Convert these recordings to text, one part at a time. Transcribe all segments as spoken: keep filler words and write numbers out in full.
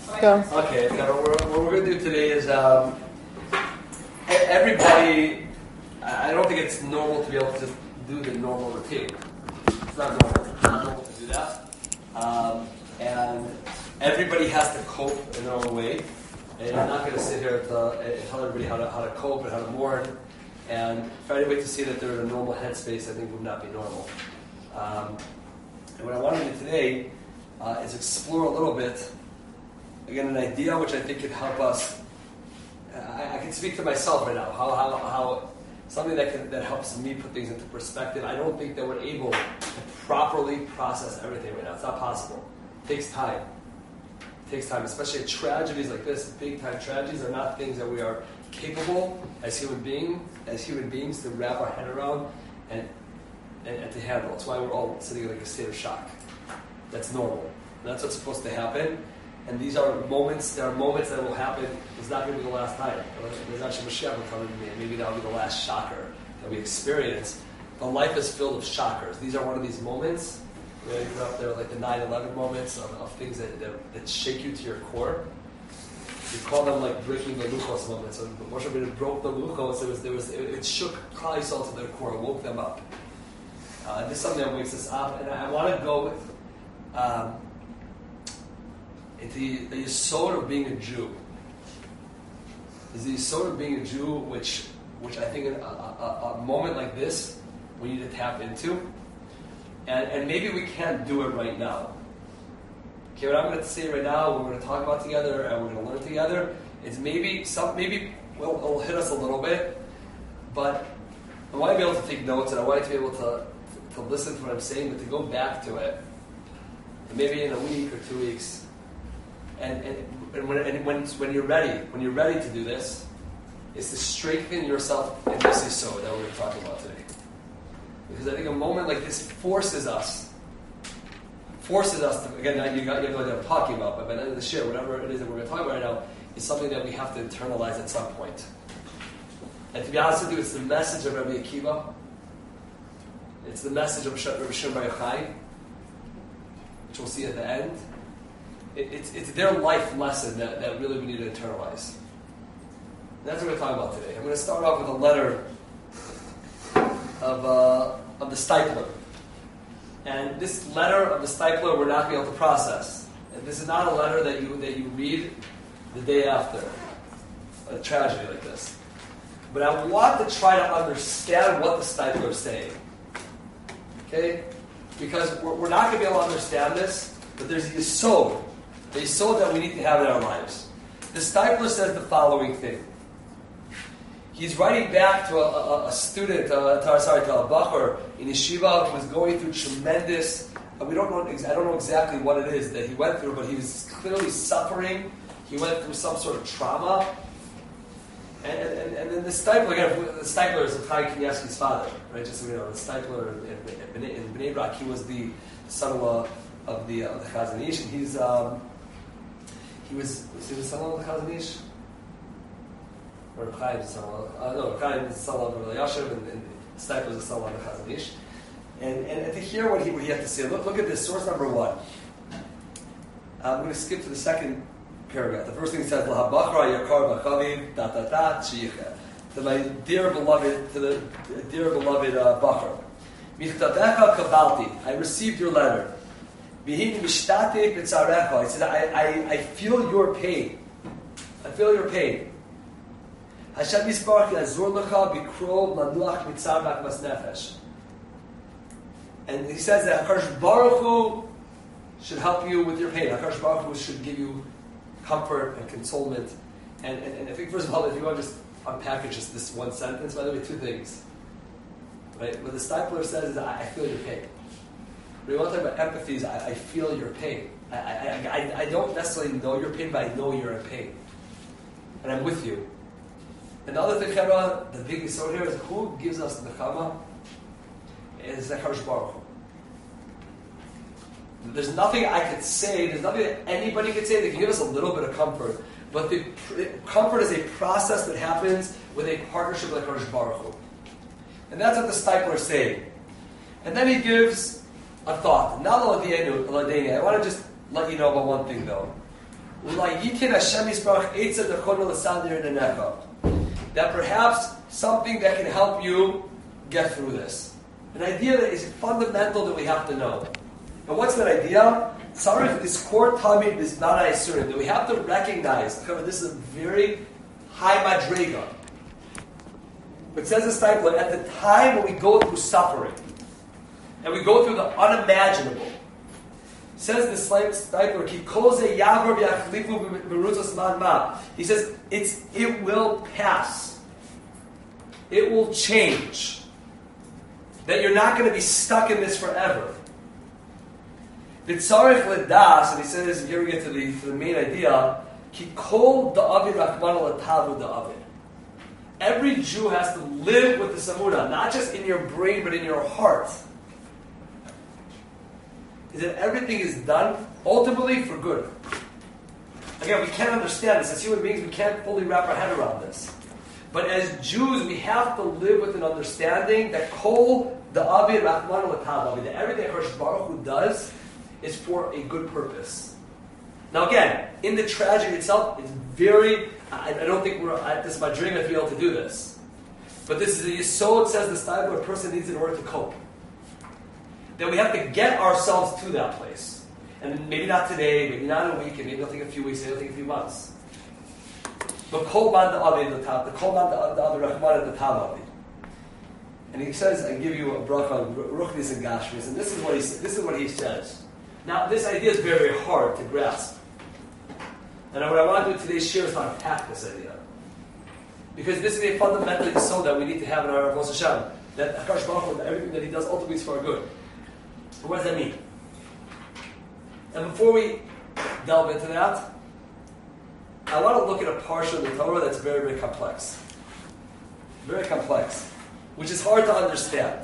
Go. Okay, now what we're, what we're going to do today is um, everybody, I don't think it's normal to be able to just do the normal routine. It's not normal. It's not normal to do that. Um, and everybody has to cope in their own way. And I'm not going to sit here to, and tell everybody how to, how to cope and how to mourn. And for anybody to see that they're in a normal headspace, I think would not be normal. Um, and what I want to do today uh, is explore a little bit, again, an idea which I think could help us. I, I can speak to myself right now, how, how, how something that, can, that helps me put things into perspective. I don't think that we're able to properly process everything right now. It's not possible. It takes time. It takes time, especially tragedies like this. Big time tragedies are not things that we are capable as human beings, as human beings, to wrap our head around and, and, and to handle. That's why we're all sitting in like a state of shock. That's normal. And that's what's supposed to happen. And these are moments. There are moments that will happen. It's not going to be the last time. There's actually Mashiach will come to me, and maybe that will be the last shocker that we experience. But life is filled of shockers. These are one of these moments. You know, you put up there like the nine eleven moments of, of things that, that that shake you to your core. We call them like breaking the luchos moments. So Moshe Rabbeinu broke the luchos. It was there was it, it shook Klal Yisrael to their core, woke them up. Uh, this is something that wakes us up, and I, I want to go with. Um, It's the, the yesod of being a Jew. Is the yesod of being a Jew, which, which I think in a, a, a moment like this, we need to tap into. And, and maybe we can't do it right now. Okay, what I'm going to say right now, what we're going to talk about together, and we're going to learn together, is maybe some, maybe well, it'll hit us a little bit, but I want to be able to take notes, and I want you to be able to, to, to listen to what I'm saying, but to go back to it. And maybe in a week or two weeks, And, and, and, when, and when, when you're ready, when you're ready to do this, is to strengthen yourself in this yesod that we're going to talk about today. Because I think a moment like this forces us, forces us to, again, you got you know what I'm talking about, but by the end of the shir, whatever it is that we're going to talk about right now, is something that we have to internalize at some point. And to be honest with you, it's the message of Rabbi Akiva. It's the message of Rabbi Shimon Bar Yochai, which we'll see at the end. It's, it's their life lesson that, that really we need to internalize. And that's what we're talking about today. I'm going to start off with a letter of, uh, of the Stipler. And this letter of the Stipler we're not going to be able to process. And this is not a letter that you, that you read the day after a tragedy like this. But I want to try to understand what the Stipler is saying. Okay? Because we're, we're not going to be able to understand this, but there's a yesod. The yesod that we need to have in our lives. The Stipler says the following thing. He's writing back to a, a, a student, uh, to, sorry, to a bachur in yeshiva who was going through tremendous. Uh, we don't know. I don't know exactly what it is that he went through, but he was clearly suffering. He went through some sort of trauma. And, and, and then the Stipler, again, the Stipler is Chaim Kanievsky's father, right? Just so you know, the Stipler in, in, in Bnei Brak, he was the son-in-law of the uh, the Chazon Ish, and he's. Um, He was, was he the son of the Chazon Ish? Or Chaim is the son of uh, no, Chaim is the son of the Yashiv, and, and Stipler is the son of the Chazon Ish. And, and, and to hear what he, what he had to say, look, look at this, source number one. Uh, I'm going to skip to the second paragraph. The first thing he says, L'habachra yakar b'chaviv, da da da, tshiycha. To my dear beloved, to the dear beloved uh, Bachar. Michtabecha kabalti, I received your letter. He said, I, I, I feel your pain. I feel your pain. Hashem Yisparach yazur lecha b'krov lanuach mitzar b'akmas nefesh. And he says that HaKadosh Baruch Hu should help you with your pain. HaKadosh Baruch Hu should give you comfort and consolement. And, and, and I think, first of all, if you want to just unpackage just this one sentence, by the way, two things. Right? What the Stipler says is, I, I feel your pain. When you want to talk about empathy, I, I feel your pain. I, I, I, I don't necessarily know your pain, but I know you're in pain. And I'm with you. And the other thing, Chera, the big issue here is who gives us the Nechama? It's the HaKadosh Baruch Hu. There's nothing I could say, there's nothing that anybody could say that can give us a little bit of comfort. But the comfort is a process that happens with a partnership with HaKadosh Baruch Hu. And that's what the Stipler is saying. And then he gives a thought. I want to just let you know about one thing, though. that perhaps something that can help you get through this. An idea that is fundamental that we have to know. And what's that idea? Sorry for this core tamid, this nana isurim, that we have to recognize. This is a very high madrega. But says the Steipler, at the time when we go through suffering, and we go through the unimaginable, says the Steipler, he says, it's, it will pass. It will change. That you're not going to be stuck in this forever. And he says, here we get to the, to the main idea, every Jew has to live with the Samuna, not just in your brain, but in your heart. Is that everything is done ultimately for good. Again, we can't understand this. As human beings, we can't fully wrap our head around this. But as Jews, we have to live with an understanding that Kol the Avir Rahman L'Tav, that everything that Hakadosh Baruch Hu does is for a good purpose. Now again, in the tragedy itself, it's very, I, I don't think we're at this madriga to be able to do this. But this is a yesod, says the Steipler, a person needs in order to cope. That we have to get ourselves to that place. And maybe not today, maybe not in a week, and maybe it'll take a few weeks, maybe it'll take a few months. But Kol Man the Avir the Tav, the Kol Man the Avir Rahman the Tav Avir. And he says, I give you a bracha on Ruchnis and Gashmis, and this is what he this is what he says. Now, this idea is very, very hard to grasp. And what I want to do today's share is to unpack this idea. Because this is a fundamental yesod that we need to have in our Avodas Hashem. That Hakadosh Baruch Hu, everything that he does ultimately is for our good. What does that mean? And before we delve into that, I want to look at a parsha of the Torah that's very, very complex. Very complex. Which is hard to understand.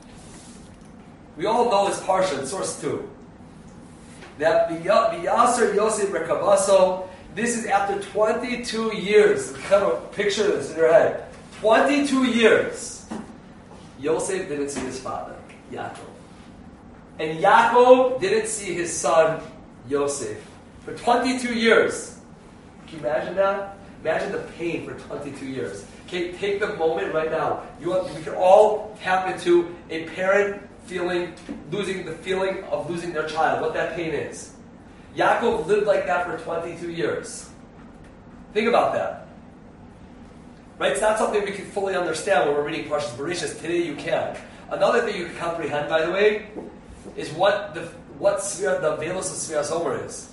We all know this parsha in source two. That V'yaser Yosef Rekabaso, this is after twenty-two years. Kind of picture this in your head. twenty-two years. Yosef didn't see his father, Yaakov. And Yaakov didn't see his son, Yosef. For twenty-two years. Can you imagine that? Imagine the pain for twenty-two years. Okay, take the moment right now. You want, we can all tap into a parent feeling, losing the feeling of losing their child, what that pain is. Yaakov lived like that for twenty-two years. Think about that. Right? It's not something we can fully understand when we're reading Parshas Bereshis. Today you can. Another thing you can comprehend, by the way, is what the what Svir, the Velos of Sfiras Omer is.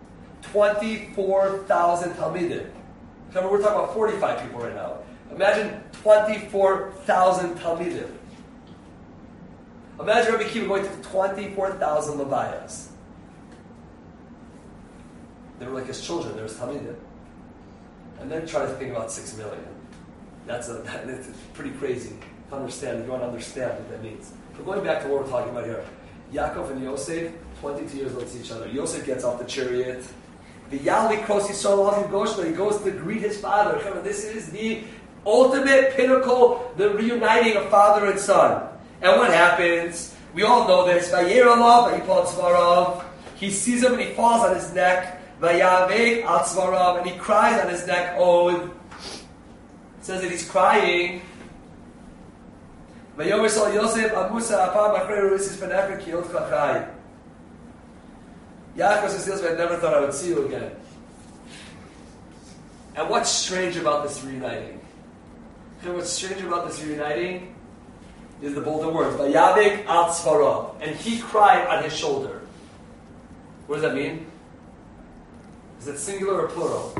twenty-four thousand Talmidim. Remember, we're talking about forty-five people right now. Imagine twenty-four thousand Talmidim. Imagine Rabbi Akiva going to twenty-four thousand Levayas. They were like his children, there was Talmidim. And then try to think about six million. That's a, that's pretty crazy to understand. You don't understand what that means. But going back to what we're talking about here. Yaakov and Yosef, twenty-two years old to each other. Yosef gets off the chariot. The Yali Krosi Solomon Goshma, he goes to greet his father. Remember, this is the ultimate pinnacle, the reuniting of father and son. And what happens? We all know this. Vayiralav, Vayipol Tzvarav. He sees him and he falls on his neck. Vayavek Al Tzvarav, and he cries on his neck. Oh, it says that he's crying. Vayomer Sol Yosef Amusa Apam Achrei Ruisis Penachar Kiyot Kachai. Yaakov says, Yosef, I never thought I would see you again. And what's strange about this reuniting? And what's strange about this reuniting is the bolder words. Vayavek Al Tzvarav. And he cried on his shoulder. What does that mean? Is it singular or plural?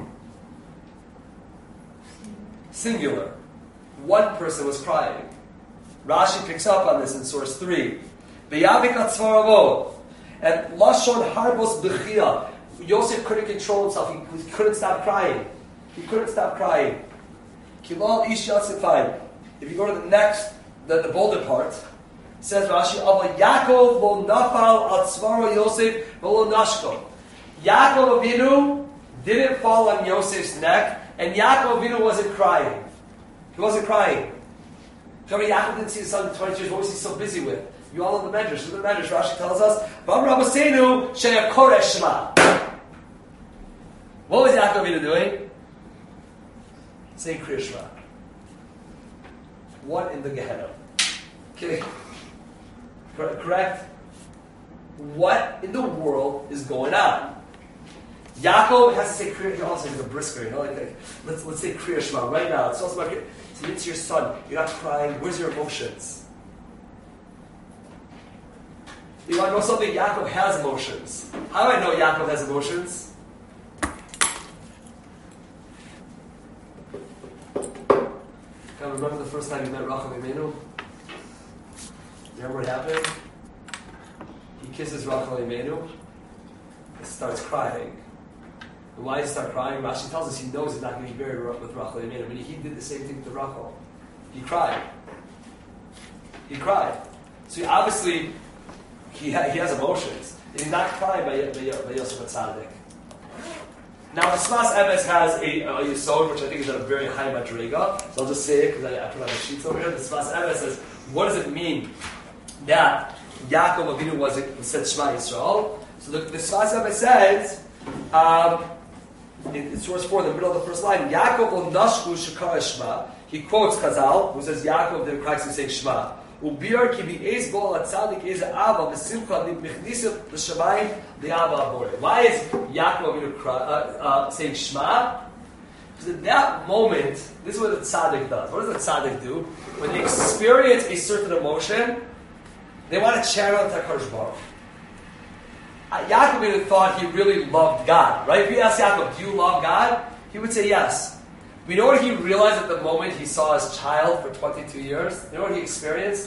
Singular. One person was crying. Rashi picks up on this in source three. Vayavek Al Tzvaravo. And Lashon Harbos Bechia. Yosef couldn't control himself. He, he couldn't stop crying. He couldn't stop crying. Kilal Ish Yosefai. If you go to the next, the, the bolder part, says Rashi, Ava Yaakov lo nafal al tzvaro Yosef v'lo nashko. Yaakov Avinu didn't fall on Yosef's neck, and Yaakov Avinu wasn't crying. He wasn't crying. Remember, Yaakov didn't see his son in twenty years. What was he so busy with? You all know the Medrash. The Medrash, Rashi tells us, Vam Rabbeinu she'ya koresh shema. What was Yaakov Avinu doing? Saying Kriya Shema. What in the Gehenna? Okay. Correct? What in the world is going on? Yaakov has to say Kriya Shema. Also, he's a brisker, you know. Like, like, let's let's say Kriya Shema right now. It's also about so it's your son. You're not crying. Where's your emotions? You want to know something? Yaakov has emotions. How do I know Yaakov has emotions? Can I remember the first time you met Rachel Imenu? Remember what happened? He kisses Rachel Imenu and starts crying. And why does he start crying? Rashi tells us he knows he's not going to be buried with Rachel Imenu. But he did the same thing to Rachel. He cried. He cried. So he obviously, he, ha- he has emotions. And he's not crying by, by, by Yosef HaTzadik. Now, the Smas Emes has a, a Yisod, which I think is at a very high madriga. So I'll just say it because I, I put on the sheets over here. The Smas Emes says, what does it mean that Yaakov Avinu was said Shema Yisrael? So the, the Smas Emes says, um, in, in source four, in the middle of the first line, Yaakov will nashku shekar Shema. He quotes Chazal, who says Yaakov did Christ saying Shema. Ubir ki bi'ez bo al tzadik ez ava v'simcha nichnisim l'shamayim li'ava abore. Why is Yaakov Avinu uh, uh, saying Shema? Because at that moment, this is what the tzaddik does. What does the tzaddik do? When they experience a certain emotion, they want to channel it to HaKadosh Baruch. Uh, Yaakov Avinu thought he really loved God, right? If you ask Yaakov, do you love God? He would say yes. We know what he realized at the moment he saw his child for twenty-two years? You know what he experienced?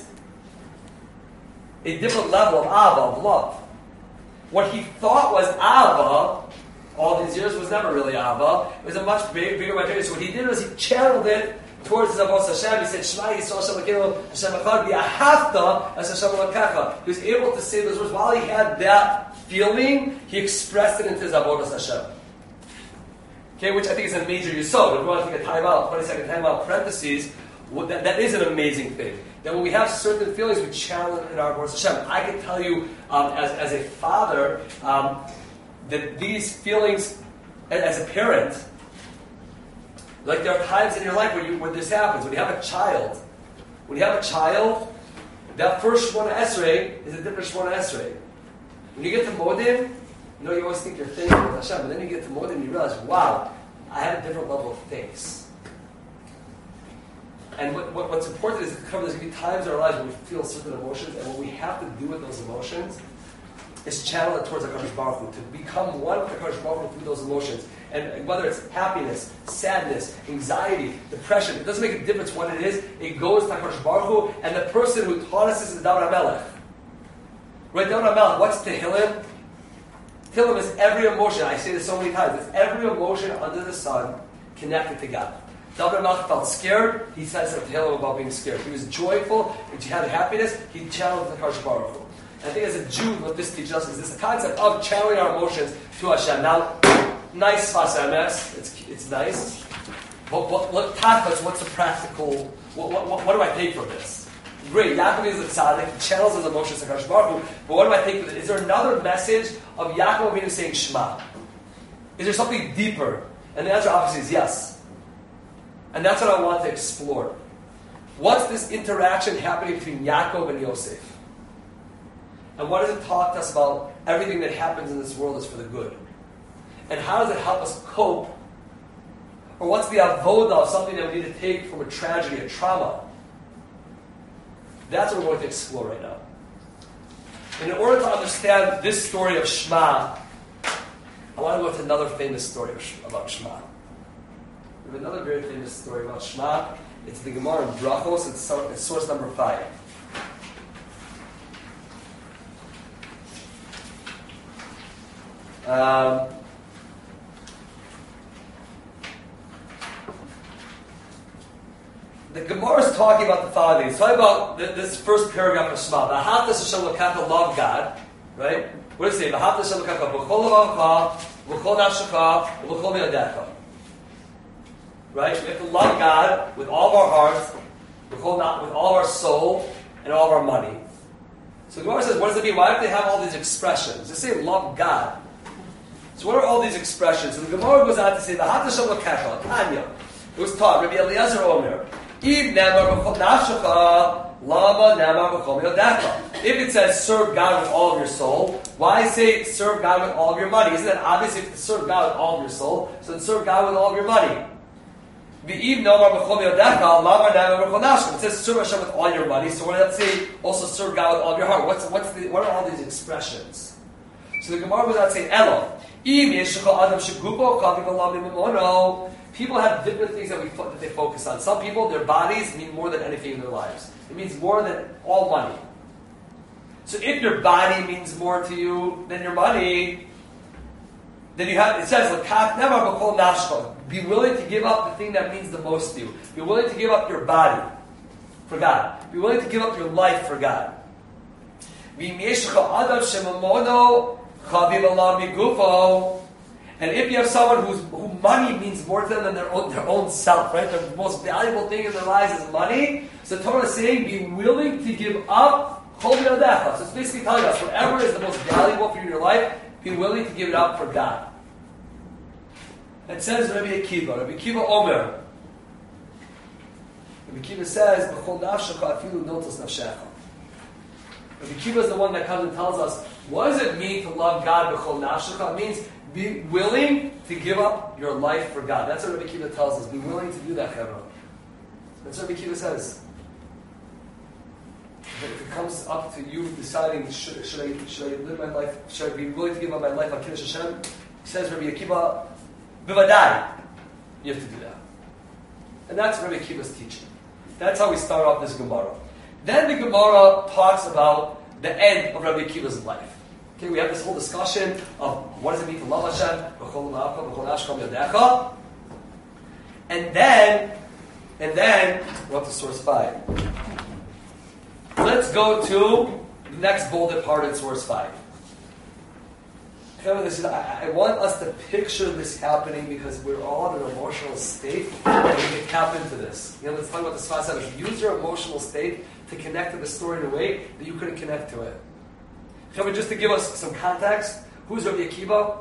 A different level of Ava, of love. What he thought was Ava, all these years, was never really Ava. It was a much big, bigger matter. So what he did was he channeled it towards his Avos Hashem. He said, Shema Yisrael Hashem Elokeinu Hashem Echad V'ahavta as Hashem Elokecha. He was able to say those words. While he had that feeling, he expressed it into his Avodas Hashem. Okay, which I think is a major yisod. If we want to take a time out, twenty second time out, parentheses, well, that, that is an amazing thing. That when we have certain feelings, we channel it in our Baruch Hashem. I can tell you, um, as, as a father, um, that these feelings, as a parent, like there are times in your life where, you, where this happens. When you have a child, when you have a child, that first Shemona Esrei is a different Shemona Esrei. When you get to Modim, you know, you always think you're thinking with Hashem, but then you get to Modim and you realize, wow, I have a different level of thanks. And what, what, what's important is that there's going to be times in our lives when we feel certain emotions, and what we have to do with those emotions is channel it towards HaKadosh Baruch Hu, to become one with HaKadosh Baruch Hu through those emotions. And whether it's happiness, sadness, anxiety, depression, it doesn't make a difference what it is, it goes to HaKadosh Baruch Hu, and the person who taught us is David HaMelech. Right, David HaMelech, what's Tehillim? Tehillim is every emotion, I say this so many times, it's every emotion under the sun connected to God. David HaMelech felt scared, he says to Tehillim about being scared. He was joyful, he had happiness, he channeled the HaKadosh Baruch Hu. And I think as a Jew, what this teaches us is this concept of channeling our emotions to Hashem. Now, nice Sfas Emes, it's it's nice. But what, what, what what's the practical, what, what, what, what do I take from this? Great, Yaakov is the tzaddik, he channels his emotions to HaKadosh Baruch Hu, but what do I take from it? Is there another message of Yaakov Avinu saying Shema? Is there something deeper? And the answer obviously is yes. And that's what I want to explore. What's this interaction happening between Yaakov and Yosef? And what does it talk to us about everything that happens in this world is for the good? And how does it help us cope? Or what's the avoda of something that we need to take from a tragedy, a trauma? That's what we're going to explore right now. And in order to understand this story of Shema, I want to go to another famous story about Shema. We have another very famous story about Shema. It's the Gemara in Brachos. It's, it's source number five. Um, the Gemara is talking about the following. It's talking about this first paragraph of Shema. V'ahavta Hashem Elokecha, love God, right? What does it say? V'ahavta Hashem Elokecha, b'chol levavecha, b'chol nafshecha, b'chol miyadecha. Right? We have to love God with all of our hearts, with all of our soul, and all of our money. So the Gemara says, what does it mean? Why do they have all these expressions? They say love God. So what are all these expressions? So the Gemara goes on to say, V'hata shem l'kecha, Tanya. It was taught, Rabbi Eliezer Omer, If nemar b'chol nafshecha, lama nemar b'chol yodecha. If it says, serve God with all of your soul, why say, serve God with all of your money? Isn't that obvious? If to serve God with all of your soul, so then serve God with all of your money. V'im nemar b'chol yodecha, lama nemar b'chol nafshecha. It says, serve Hashem with all your money, so why does that say, also serve God with all of your heart? What's, what's the, what are all these expressions? So the Gemara was not saying, Elo. People have different things that we that they focus on. Some people, their bodies mean more than anything in their lives. It means more than all money. So if your body means more to you than your money, then you have, it says, be willing to give up the thing that means the most to you. Be willing to give up your body for God. Be willing to give up your life for God. And if you have someone whose who money means more to them than their own, their own self, right? The most valuable thing in their lives is money. So the Torah is saying, be willing to give up kol yodecha. So it's basically telling us, whatever is the most valuable for you in your life, be willing to give it up for God. It says Rabbi Akiva, Rabbi Akiva Omer. Rabbi Akiva says, b'chol nafshecha afilu notos nafshecha. Rabbi Akiva is the one that comes and tells us, what does it mean to love God b'chol nafshecha? It means be willing to give up your life for God. That's what Rabbi Akiva tells us. Be willing to do that, Chevron. That's what Rabbi Akiva says. If it comes up to you deciding, should, should, I, should I live my life, should I be willing to give up my life on Kiddush Hashem? He says, Rabbi Akiva, b'vadai. You have to do that. And that's Rabbi Akiva's teaching. That's how we start off this Gemara. Then the Gemara talks about the end of Rabbi Akiva's life. Okay, we have this whole discussion of what does it mean to love Hashem, and then, and then we're up to source five. Let's go to the next bolded part in source five. Okay, this is, I, I want us to picture this happening because we're all in an emotional state and we can tap into this. You know, let's talk about the Sfas Emes. Use your emotional state to connect to the story in a way that you couldn't connect to it. Okay, just to give us some context, who's Rabbi Akiva?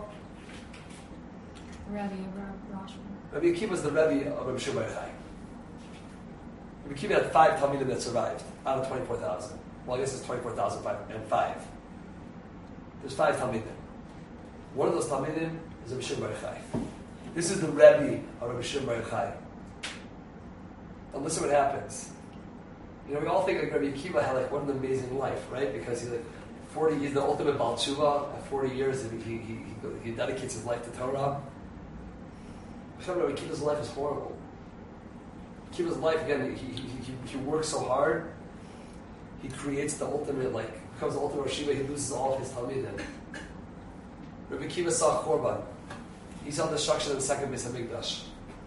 Rabbi Roshman. Rabbi Akiva is the Rebbe of Rabbi Shimon Bar Yochai. Rabbi Akiva had five Talmidim that survived out of twenty-four thousand. Well, I guess it's twenty-four thousand and five. There's five Talmidim. One of those Talmidim is Rabbi Shimon Bar Yochai. This is the Rebbe of Rabbi Shimon Bar Yochai. And listen what happens. You know, we all think like Rabbi Akiva had like what an amazing life, right? Because he like forty, he's the ultimate Baal Tshuva. At forty years, he, he, he, he dedicates his life to Torah. Rabbi Akiva's life is horrible. Akiva's life, again, he, he, he, he works so hard. He creates the ultimate, like, becomes the ultimate Rosh Yeshiva. He loses all of his Talmidim. Rabbi Akiva saw Korban. He saw destruction of the second Beis Hamikdash.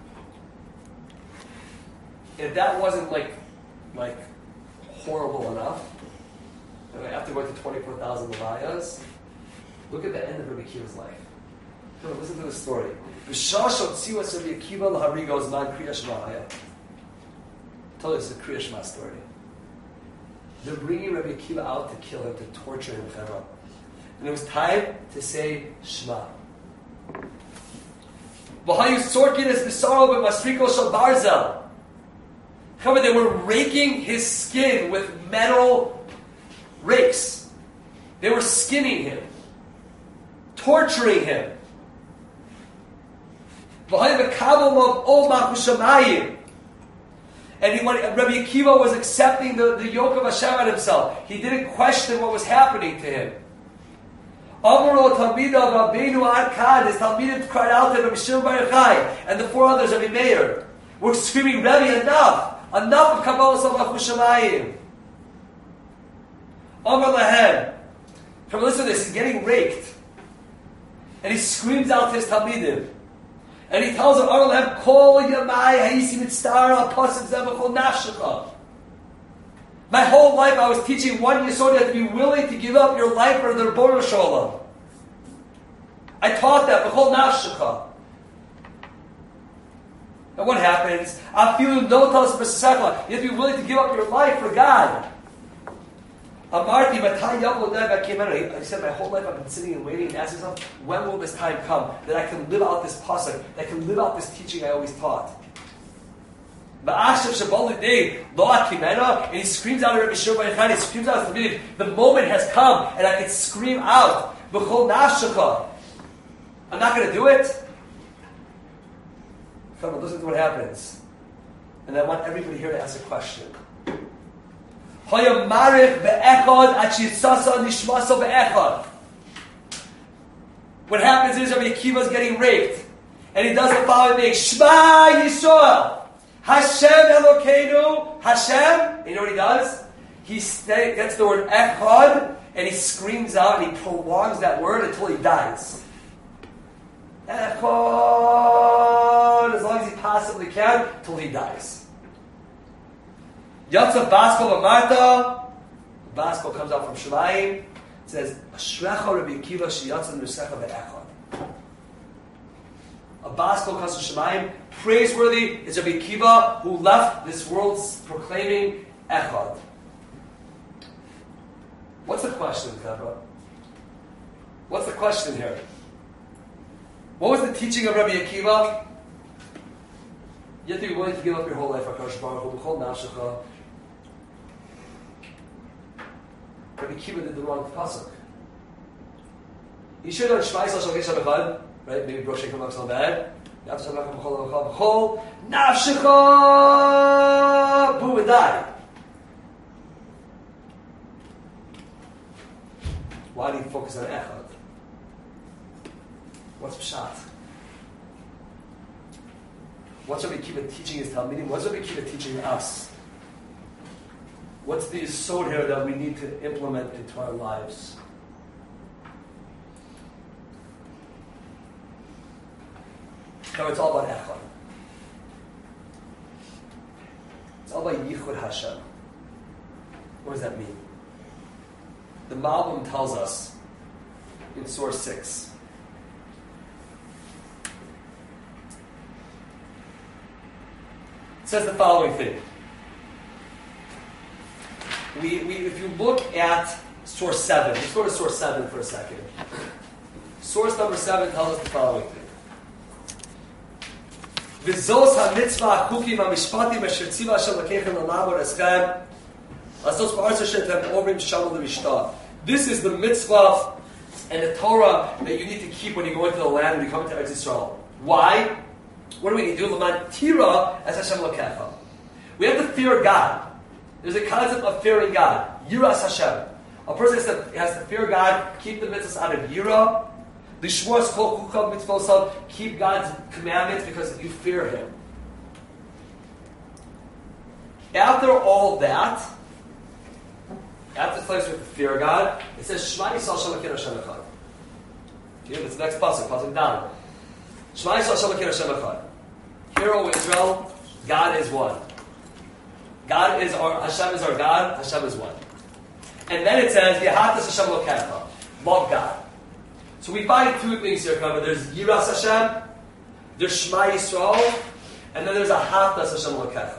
If that wasn't like, like horrible enough, after going to twenty-four thousand Levias, look at the end of Rabbi Akiva's life. Listen to the story. Tell us the Kriya Shema story. They're bringing Rabbi Akiva out to kill him, to torture him. And it was time to say Shema. They were raking his skin with metal rakes. They were skinning him, torturing him. And he, when Rabbi Akiva was accepting the, the yoke of Hashem on himself, he didn't question what was happening to him. Amaro Talmida Rabbeinu Arkad, his Talmidim cried out to Rabbi Shimon Bar Yochai, and the four others, Rabbi Meir, were screaming, Rabbi, enough! Enough of Kabbalah Salvach Shemayim! Amar Lahem. Come listen to this, he's getting raked. And he screams out to his Talmidim. And he tells them, Amar Lahem, Kol Yamai Hayisi Mitztara Pasim Zevachol Nafshecha. My whole life I was teaching one Yesod, you have to be willing to give up your life for the Rebbeinu Shalom. I taught that, B'chol Nafshecha. And what happens? You have to be willing to give up your life for God. Amarti Matai Yavo Deva came out. I said, my whole life I've been sitting and waiting and asking myself, when will this time come that I can live out this pasuk, that I can live out this teaching I always taught? And he screams out at Rabbi Shimon Bar Yochai, he screams out at the the moment has come, and I can scream out, B'chol nafshecha. I'm not going to do it. Come on, listen to what happens. And I want everybody here to ask a question. What happens is Rabbi Akiva is getting raped, and he does the following thing: Shema Yisrael, Hashem Elokeinu, Hashem. And you know what he does? He stay, gets the word echad, and he screams out, and he prolongs that word until he dies. Echad, as long as he possibly can, until he dies. Yatsa Baskol Amarta. Baskol comes out from Shamayim. It says, Ashrecha Rabbi Akiva sheyatsa nusecha be'echad. A Baskol comes from Shamayim. Praiseworthy is Rabbi Akiva who left this world proclaiming echad. What's the question, Kavra? What's the question here? What was the teaching of Rabbi Akiva? You have to be willing to give up your whole life for HaKadosh Baruch Hu, b'chol nafshecha. Rabbi Akiva did the wrong pasuk. You should have done Shema Yisrael Shalkei Shem Echad, right? Maybe Brosh Sheikh Hamak Salbad. Yatsa Shem Echad b'chol b'chol b'chol nafshecha. Boom, and die. Why do you focus on Echad? What's Pshat? What's Rabbi Akiva teaching his Talmidim? What's Rabbi Akiva teaching us? What's the yesod here that we need to implement into our lives? No, it's all about Echad. It's all about Yichud Hashem. What does that mean? The Malbim tells us in Surah six. It says the following thing. We, we, if you look at source seven, let's go to source seven for a second. Source number seven tells us the following thing. V'zos ha-mitzvah ha-chukim ha-mishpatim asher tziva Hashem l'keichem l'na'amor eschem asos ba'arz asher tem ovrim shalom l'mishtah. This is the mitzvah and the Torah that you need to keep when you go into the land and you come into Eretz Yisrael. Why? What do we need to do? L'man tira as Hashem l'kecha. We have to fear God. There's a concept of fearing God. Yiras Hashem. A person has to, has to fear God, keep the mitzvahs out of Yira. Lishmor kol kuchav mitzvosam, keep God's commandments because you fear Him. After all that, after this place with fear God, it says Shema Yisrael Shem Elokeinu Hashem Echad. Okay, that's the next pasuk, pasuk down. Shema Yisrael Shem Elokeinu Hashem Echad. Hear, O Israel, God is one. God is our, Hashem is our God, Hashem is one. And then it says, V'ahatas Hashem Elokecha, love God. So we find two things here covered. There's Yiras Hashem, there's Shema Yisrael, and then there's Ahatas Hashem Elokecha.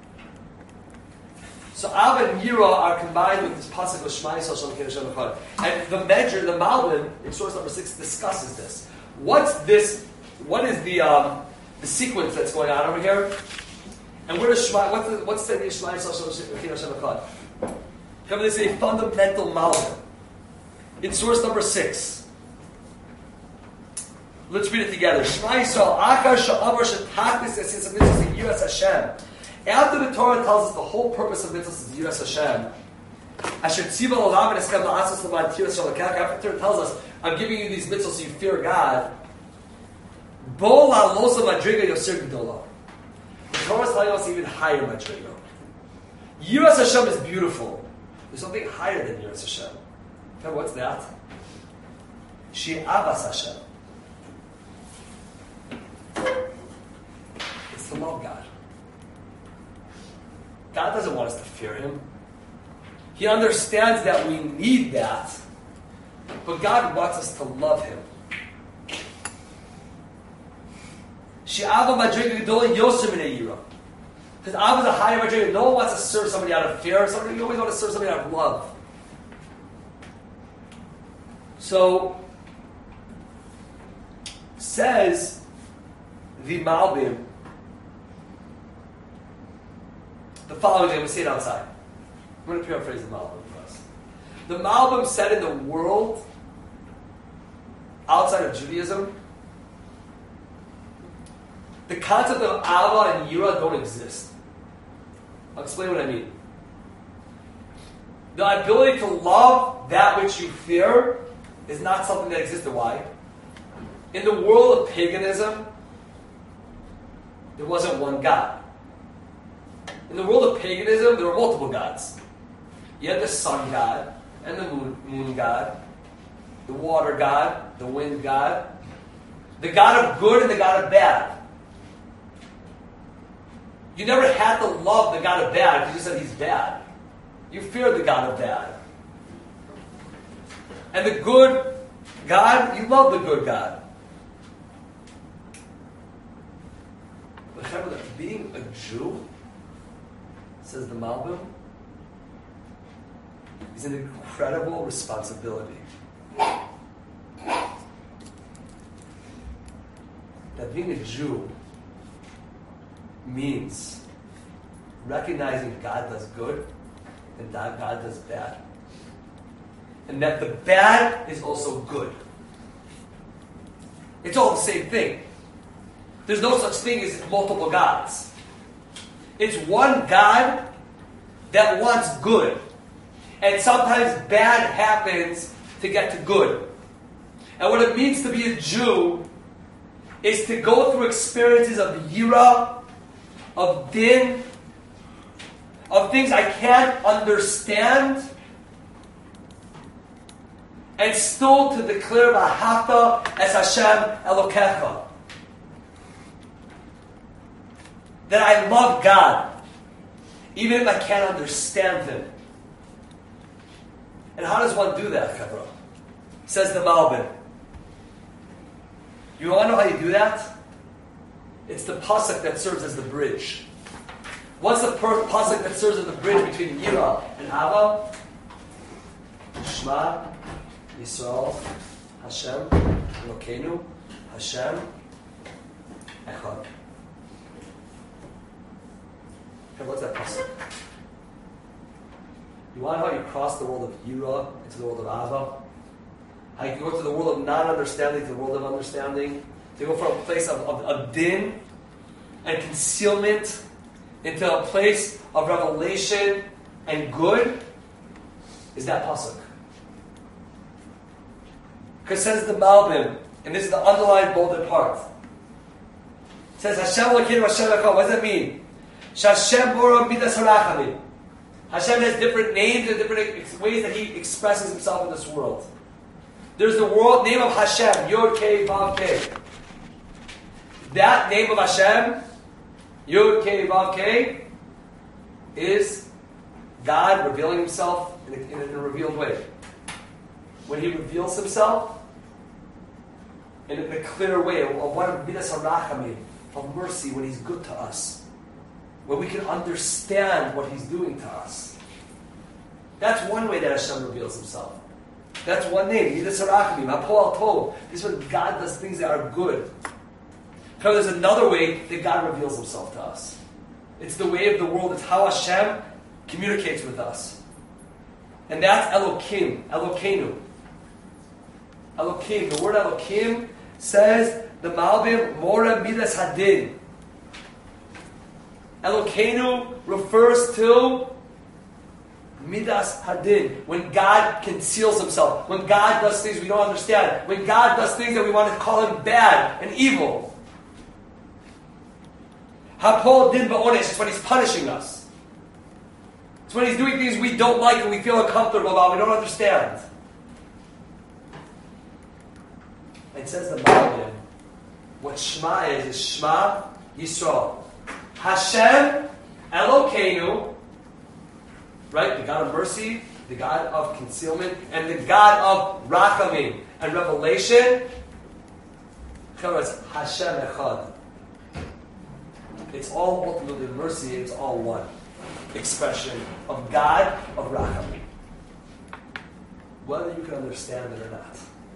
So Av and Yira are combined with this pasuk of Shema Yisrael Shem Elokeinu Hashem Echad. And the measure, the Malbim, in source number six, discusses this. What's this, what is the um, the sequence that's going on over here? And where does Shema, what's the, what's the Shema Yisrael Shem Elokeinu Hashem Echad? Come, this is a fundamental Malbim. In source number six. Let's read it together. Shema Yisrael, Akar Sha'amar Shetachlis Esis Mitzvahs Yiras Hashem. After the Torah tells us the whole purpose of mitzvahs is Yiras Hashem, Asher Tziva L'Olam and Eskem La'asos L'Man Tiras Shalakak. After the Torah tells us, I'm giving you these mitzvahs so you fear God. Bo La'alosa Madriga Yosir G'dolah. The Torah is telling us even higher Madriga. Yiras Hashem is beautiful. There's something higher than Yiras Hashem. Okay, what's that? She'avas Hashem. It's to love God. God doesn't want us to fear Him. He understands that we need that, but God wants us to love Him. She'ava madriga gedola yosem minei yira. Because Av is a higher madriga. No one wants to serve somebody out of fear. Somebody, you always want to serve somebody out of love. So, says the Malbim, the following day, I'm going to say it outside. I'm going to paraphrase the Malbim for us. The Malbim said in the world outside of Judaism, the concept of Ava and Yira don't exist. I'll explain what I mean. The ability to love that which you fear is not something that existed. Why? In the world of paganism, there wasn't one God. In the world of paganism, there were multiple gods. You had the sun god, and the moon, moon god, the water god, the wind god, the god of good and the god of bad. You never had to love the god of bad because you said he's bad. You feared the god of bad. And the good God, you love the good God. But remember that being a Jew, says the Malbim, is an incredible responsibility. That being a Jew means recognizing God does good and that God does bad. And that the bad is also good. It's all the same thing. There's no such thing as multiple gods. It's one God that wants good. And sometimes bad happens to get to good. And what it means to be a Jew is to go through experiences of yira, of din, of things I can't understand, and still to declare V'ahavta as Hashem Elokecha. That I love God, even if I can't understand Him. And how does one do that, Chavra? Says the Malbim. You want to know how you do that? It's the pasuk that serves as the bridge. What's the per- pasuk that serves as the bridge between Yira and Ava? Shema Yisrael Hashem Elokeinu Hashem Echad. Okay, what's that pasuk? You want to know how you cross the world of Yira into the world of Ava? How you go to the world of non-understanding to the world of understanding? To go from a place of, of, of din and concealment into a place of revelation and good? Is that pasuk? Because says the Malbim, and this is the underlined bolded part. It says Hashem Elokeinu Hashem Echad. What does that mean? Shashem Bora Midas Harachamim. Hashem has different names and different ways that He expresses Himself in this world. There's the world name of Hashem, Yod Kei Vav Kei. That name of Hashem, Yod Kei Vav Kei, is God revealing Himself in a, in a revealed way. When He reveals Himself in a, in a clear way, of what of Midas Harachamim, of mercy, when He's good to us. When we can understand what He's doing to us. That's one way that Hashem reveals Himself. That's one name. Midas Harachamim, Hapol Tov. This is when God does things that are good. But there's another way that God reveals Himself to us. It's the way of the world. It's how Hashem communicates with us. And that's Elokim, Elokeinu. Elokim. The word Elokim says, the Malbim, Mora Midas Hadin. Elokeinu refers to Midas Hadin, when God conceals Himself, when God does things we don't understand, when God does things that we want to call Him bad and evil. Hapol Din Ba'onesh is when He's punishing us. It's when He's doing things we don't like and we feel uncomfortable about, we don't understand. It says the Malbim, what Shema is, is Shema Yisrael. Hashem Elokeinu, right? The God of mercy, the God of concealment, and the God of rachamim and revelation. It's Hashem Echad. It's all ultimately mercy. It's all one expression of God of rachamim. Whether you can understand it or not.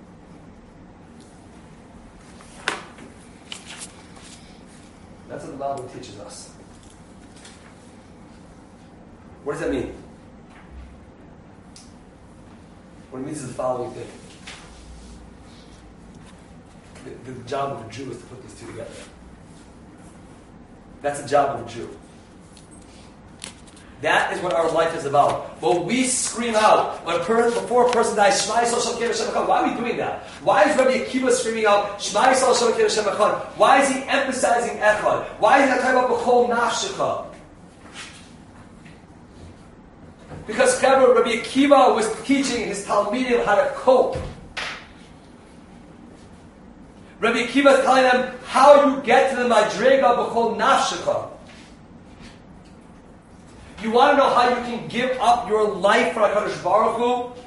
That's what the Malbim teaches us. What does that mean? What it means is the following thing. The, the job of a Jew is to put these two together. That's the job of a Jew. That is what our life is about. But we scream out when a per- before a person dies, Shema Yisrael Shem Kir Hashem Echad. Why are we doing that? Why is Rabbi Akiva screaming out, Shema Yisrael Shem Kir Hashem Echad? Why is he emphasizing Echad? Why is he not talking about B'chol Nafshecha? Because Rabbi Akiva was teaching his Talmidim how to cope. Rabbi Akiva is telling them how you get to the Madrega B'chol Nafshecha. You want to know how you can give up your life for HaKadosh Baruch Hu?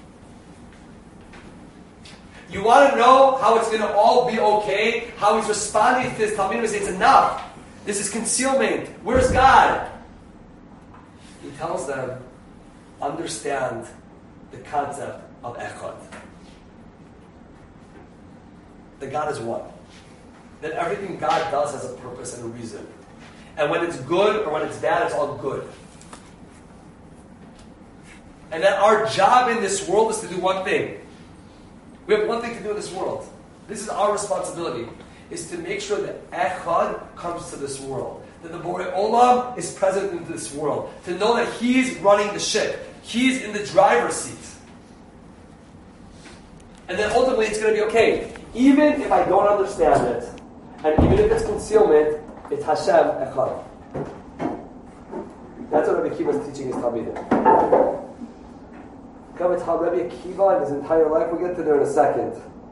You want to know how it's going to all be okay? How he's responding to this Talmidim and saying, it's enough. This is concealment. Where's God? He tells them, understand the concept of Echad. That God is one. That everything God does has a purpose and a reason. And when it's good or when it's bad, it's all good. And that our job in this world is to do one thing. We have one thing to do in this world. This is our responsibility, is to make sure that Echad comes to this world. That the Borei Olam is present in this world. To know that He's running the ship. He's in the driver's seat. And then ultimately it's going to be okay. Even if I don't understand it, and even if it's concealment, it's Hashem Echad. That's what Rabbi Akiva is teaching his Talmidim. Come, it's how Rabbi Akiva and his entire life, we'll get to there in a second.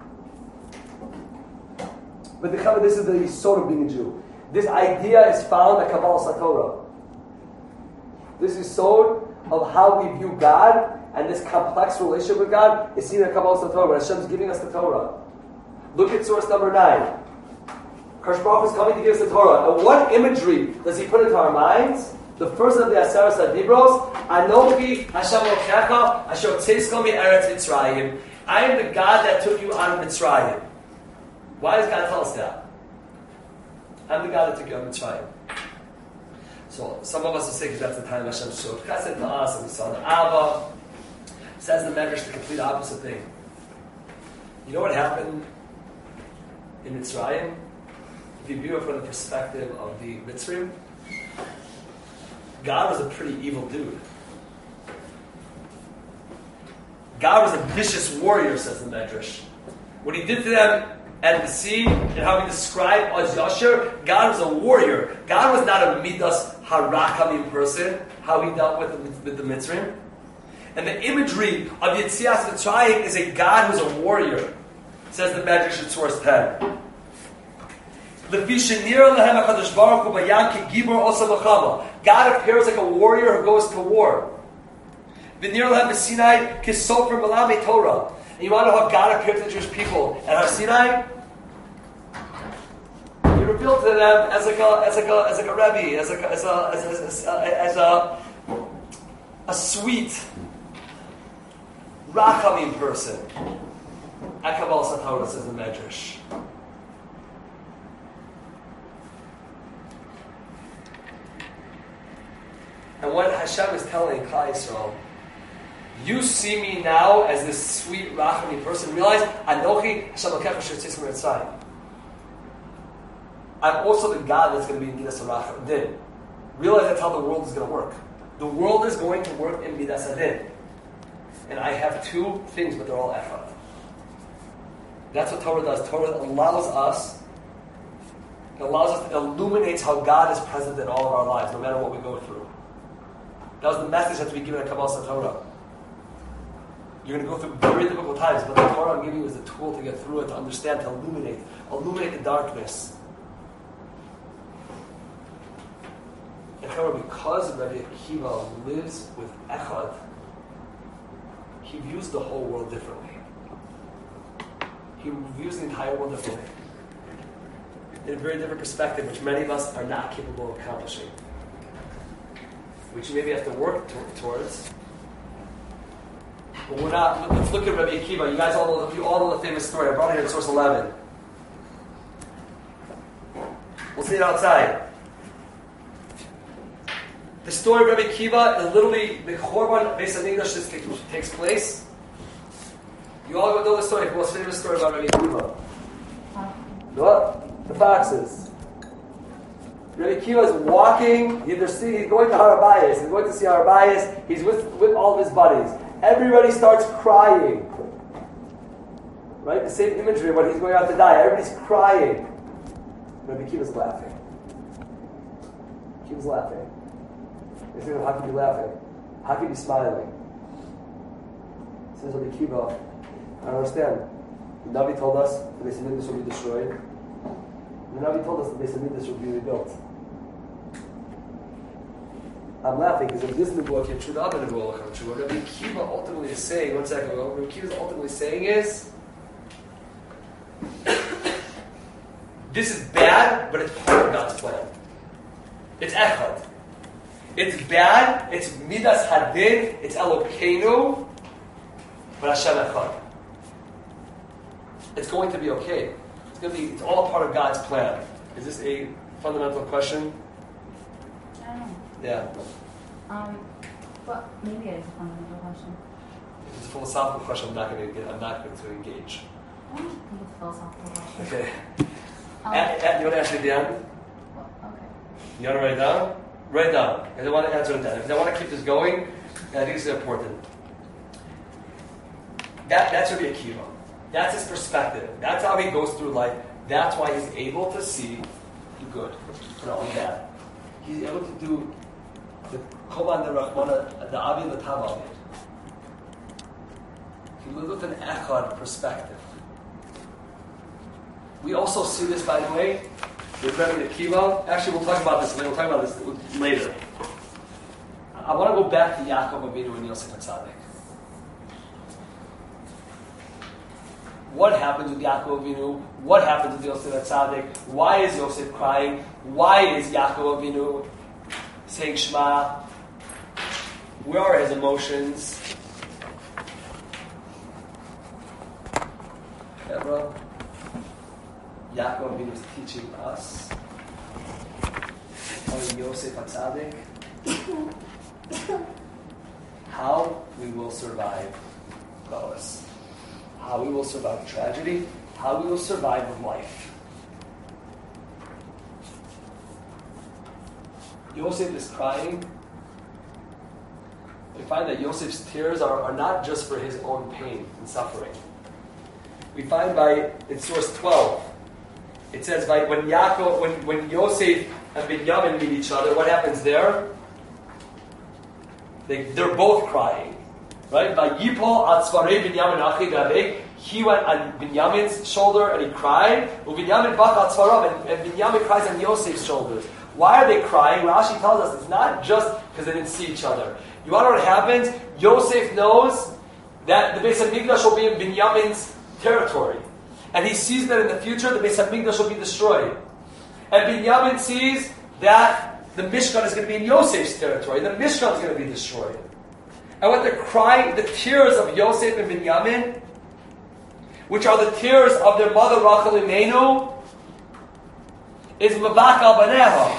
But the Chavah, this is the Yisod of being a Jew. This idea is found at Kabbalah Satorah. This Yisod of how we view God and this complex relationship with God is seen in Kabbalah Satorah, when Hashem is giving us the Torah. Look at source number nine. Kadosh Baruch Hu is coming to give us the Torah. And what imagery does He put into our minds? The first of the Aseres HaDibros, Anochi Hashem Elokecha Asher Tzeitzko mi'Eretz Mitzrayim. I am the God that took you out of Mitzrayim. Why does God tell us that? I'm the God that took you out of Mitzrayim. So some of us will say because that's the time Hashem showed Chesed to us and we saw the Ava. Says the Medrash the complete opposite thing. You know what happened in Mitzrayim? If you view it from the perspective of the Mitzrayim, God was a pretty evil dude. God was a vicious warrior, says the Medrash. What He did to them at the sea, and how He described Az Yasher, God was a warrior. God was not a Midas Harakamim person, how He dealt with the, with the Mitzrayim. And the imagery of Yetzias Mitzrayim is a God who's a warrior, says the Medrash in source ten. God appears like a warrior who goes to war. And you want to know how God appeared to the Jewish people at Har Sinai? He revealed to them as like a as like a as like a Rebbe, as like a, as a as a, as a, as a, a sweet Rachamim person. At Kabbalah Satorah says the Medrash. And what Hashem is telling Klal Yisrael, you see me now as this sweet Rachami person. Realize, Anochi Hashem Elokecha Asher Tzeitzko mi'Mitzrayim. I'm also the God that's going to be in Midas HaDin. Realize that's how the world is going to work. The world is going to work in Midas HaDin. And I have two things, but they're all Echad. That's what Torah does. Torah allows us, it allows us, it illuminates how God is present in all of our lives, no matter what we go through. That was the message that we give at Kabbalah Satorah. You're going to go through very difficult times, but the Torah I'm giving you is the tool to get through it, to understand, to illuminate, illuminate the darkness. And however, because Rabbi Akiva lives with Echad, he views the whole world differently. He views the entire world differently. In a very different perspective, which many of us are not capable of accomplishing. Which you maybe have to work to- towards. But we're not. Let's look at Rabbi Akiva. You guys all know, you all know the famous story. I brought it here in source eleven. We'll see it outside. the story of Rabbi Akiva is literally the Chorban Beis Hamikdash that takes place. You all know the story. The most famous story about Rabbi Akiva. What? The foxes. Rabbi Akiva is walking. He's going to Har Habayis. He's going to see Har Habayis. He's with, with all of his buddies. Everybody starts crying. Right? The same imagery when he's going out to die. Everybody's crying. Rabbi Akiva's laughing. He was laughing. They say, how can you be laughing? How can you be smiling? He says, Rabbi Akiva, I don't understand. The Navi told us that the Beis Hamikdash will be destroyed. The Navi told us that the Beis Hamikdash will be rebuilt. I'm laughing because if this Nebuah came true, the other Nebuah will come true. What Rabbi Akiva ultimately is saying, one second ago, what Rabbi Akiva is ultimately saying is, this is bad, but it's part of God's plan. It's echad. It's bad, it's midas hadin, it's Elokeinu, but Hashem echad. It's going to be okay. It's going to be. It's all a part of God's plan. Is this a fundamental question? I don't know. Yeah. Um, but maybe it's a fundamental question. If it's a philosophical question, I'm not going to get. I'm not going to engage. I don't think it's a philosophical question. Okay. Um, at, at, you want to answer it down? Well, okay. You want to write it down? Write it down. I don't want to answer it down. Because I want to keep this going, and I think it's important. That that's Rabbi Akiva. That's his perspective. That's how he goes through life. That's why he's able to see the good and all that. He's able to do the Koban, the Rahmana, the Avi, the Tav. He lives with an echad perspective. We also see this, by the way, with Rabbi Akiva. Actually, we'll talk about this later. We'll talk about this later. I want to go back to Yaakov Avinu and Yosef HaTzadik. What happened with Yaakov Avinu? What happened with Yosef HaTzadik? Why is Yosef crying? Why is Yaakov Avinu saying Shema? Where are his emotions? Ever? Yaakov Avinu is teaching us how Yosef HaTzadik, how we will survive Golos, how we will survive tragedy, how we will survive life. Yosef is crying. We find that Yosef's tears are, are not just for his own pain and suffering. We find by, in source twelve, it says by when Yaakov, when, when Yosef and Binyamin meet each other, what happens there? They, they're both crying. Right? By Yipol at Svarei Binyamin Achi Gavei, he went on Binyamin's shoulder and he cried. Binyamin bak at Svarav, and Binyamin cries on Yosef's shoulders. Why are they crying? Rashi tells us it's not just because they didn't see each other. You want to know what happens? Yosef knows that the Beis Hamikdash will be in Binyamin's territory. And he sees that in the future the Beis Hamikdash will be destroyed. And Binyamin sees that the Mishkan is going to be in Yosef's territory. The Mishkan is going to be destroyed. And what they're crying, the tears of Yosef and Binyamin, which are the tears of their mother Rachel Imenu, is Mabak al Baneha.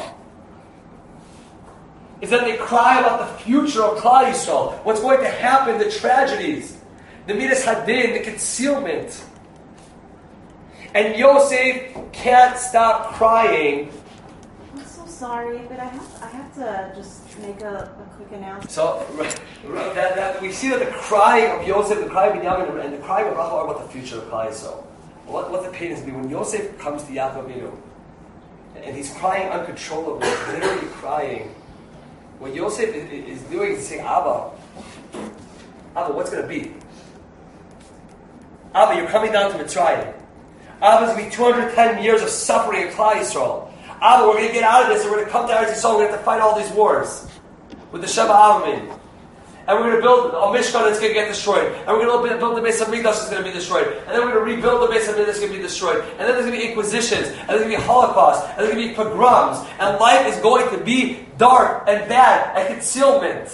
Is that they cry about the future of Klal Yisrael, what's going to happen, the tragedies, the Midas Hadin, the concealment. And Yosef can't stop crying. I'm so sorry, but I have I have to just make a, a quick announcement. So that, that we see that the cry of Yosef, the cry of Binyamin, and the cry of Rachel are about the future of Klal Yisrael. What, what the pain is going to be when Yosef comes to Yaakov Avinu, and he's crying uncontrollably, literally crying. What Yosef is, is doing is saying, Abba, Abba, what's going to be? Abba, you're coming down to Mitzrayim. Abba, it's going to be two hundred ten years of suffering in Klal Yisrael. Abba, we're going to get out of this and we're going to come to Eretz Yisrael. We're going to have to fight all these wars with the Sheva Avim. And we're going to build a Mishkan that's going to get destroyed. And we're going to build the Beis Hamikdash that's going to be destroyed. And then we're going to rebuild the Beis Hamikdash that's going to be destroyed. And then there's going to be inquisitions. And there's going to be Holocaust. And there's going to be pogroms. And life is going to be dark and bad and concealment.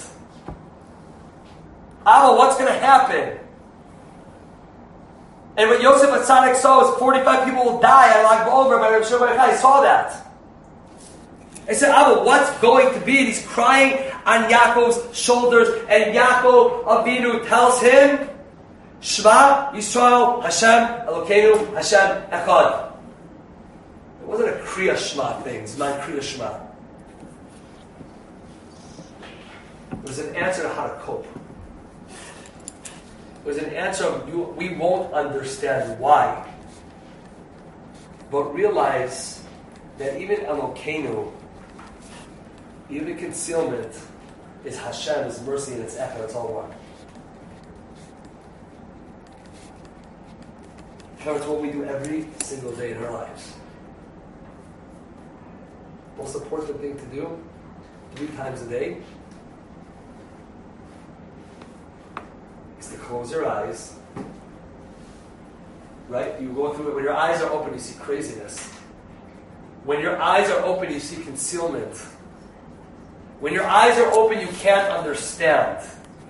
Abba, what's going to happen? And what Yosef HaTzadik saw is forty-five people will die on Lag BaOmer by Rav Shimon Bar Yochai. He saw that. I said, Abba, what's going to be? And he's crying on Yaakov's shoulders, and Yaakov Avinu tells him, Shema Yisrael Hashem Elokeinu Hashem Echad. It wasn't a Kriya Shema thing, it's not Kriya Shema. It was an answer to how to cope. It was an answer of, you, we won't understand why. But realize that even Elokeinu, even concealment, is Hashem's mercy and its echad, it's all one. However, it's what we do every single day in our lives. Most important thing to do, three times a day, is to close your eyes. Right? You go through it. When your eyes are open, you see craziness. When your eyes are open, you see concealment. When your eyes are open, you can't understand.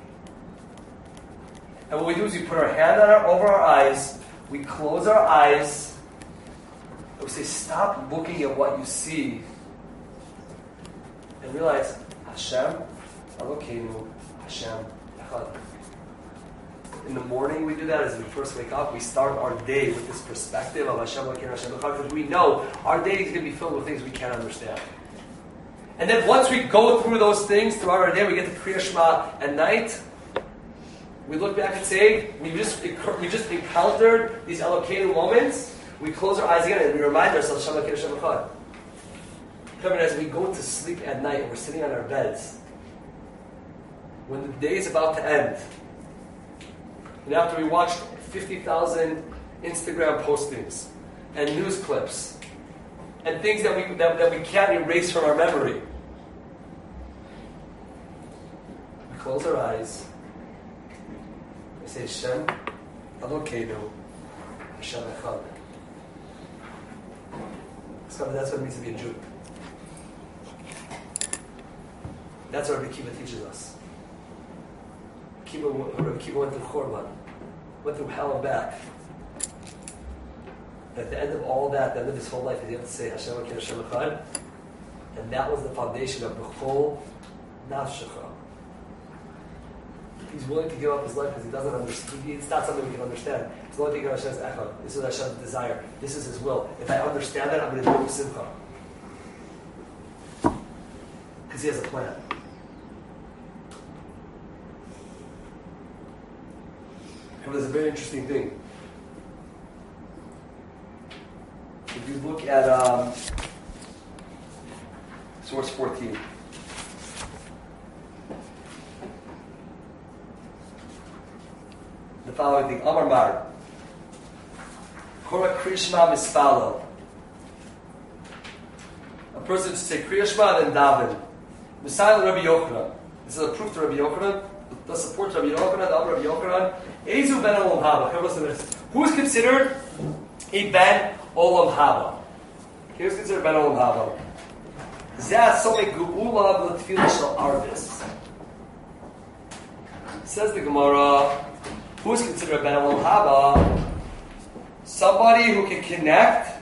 And what we do is we put our hand on our, over our eyes, we close our eyes, and we say, stop looking at what you see, and realize, Hashem, Elokeinu, Hashem, Echad. In the morning we do that as we first wake up. We start our day with this perspective of Hashem, Elokeinu, Hashem, Echad, because we know our day is going to be filled with things we can't understand. And then once we go through those things throughout our day, we get to Kriya Shema at night. We look back and say, we just we just encountered these Elokeinu moments. We close our eyes again and we remind ourselves, Hashem, Elokeinu, Hashem, Echad. Come as we go to sleep at night and we're sitting on our beds, when the day is about to end, and after we watched fifty thousand Instagram postings and news clips and things that we that, that we can't erase from our memory, we close our eyes. We say, Hashem, Elokeinu, Hashem Echad. That's what it means to be a Jew. That's what Rabbi Kiva teaches us. Kiva, Rabbi Kiva went through Chorban, went through hell and back. At the end of all that, at the end of his whole life, he had to say Hashem Elokeinu Hashem Echad, and that was the foundation of B'chol Nafshecha. He's willing to give up his life because he doesn't understand. It's not something we can understand. It's the only thing of Hashem's echad. This is Hashem's desire. This is His will. If I understand that, I'm going to do it with simcha. Because He has a plan. And there's a very interesting thing. If you look at um, source fourteen. The following thing, Amar Mar. Korah Kriya Shema Mispalo. A person should say Kriya Shema then daven. Misayel Rabbi Yochanan. This is a proof to Rabbi Yochanan. The support to Rabbi Yochanan, the Amar Rabbi Yochanan. Ezu ben Olam Haba. Listen to this. Who is considered a ben Olam Haba? Who is considered ben Olam Haba? Zeh Somei Geula L'Tfilah Shel Arvis. Says the Gemara. Who is considered a Ben Olam Haba? Somebody who can connect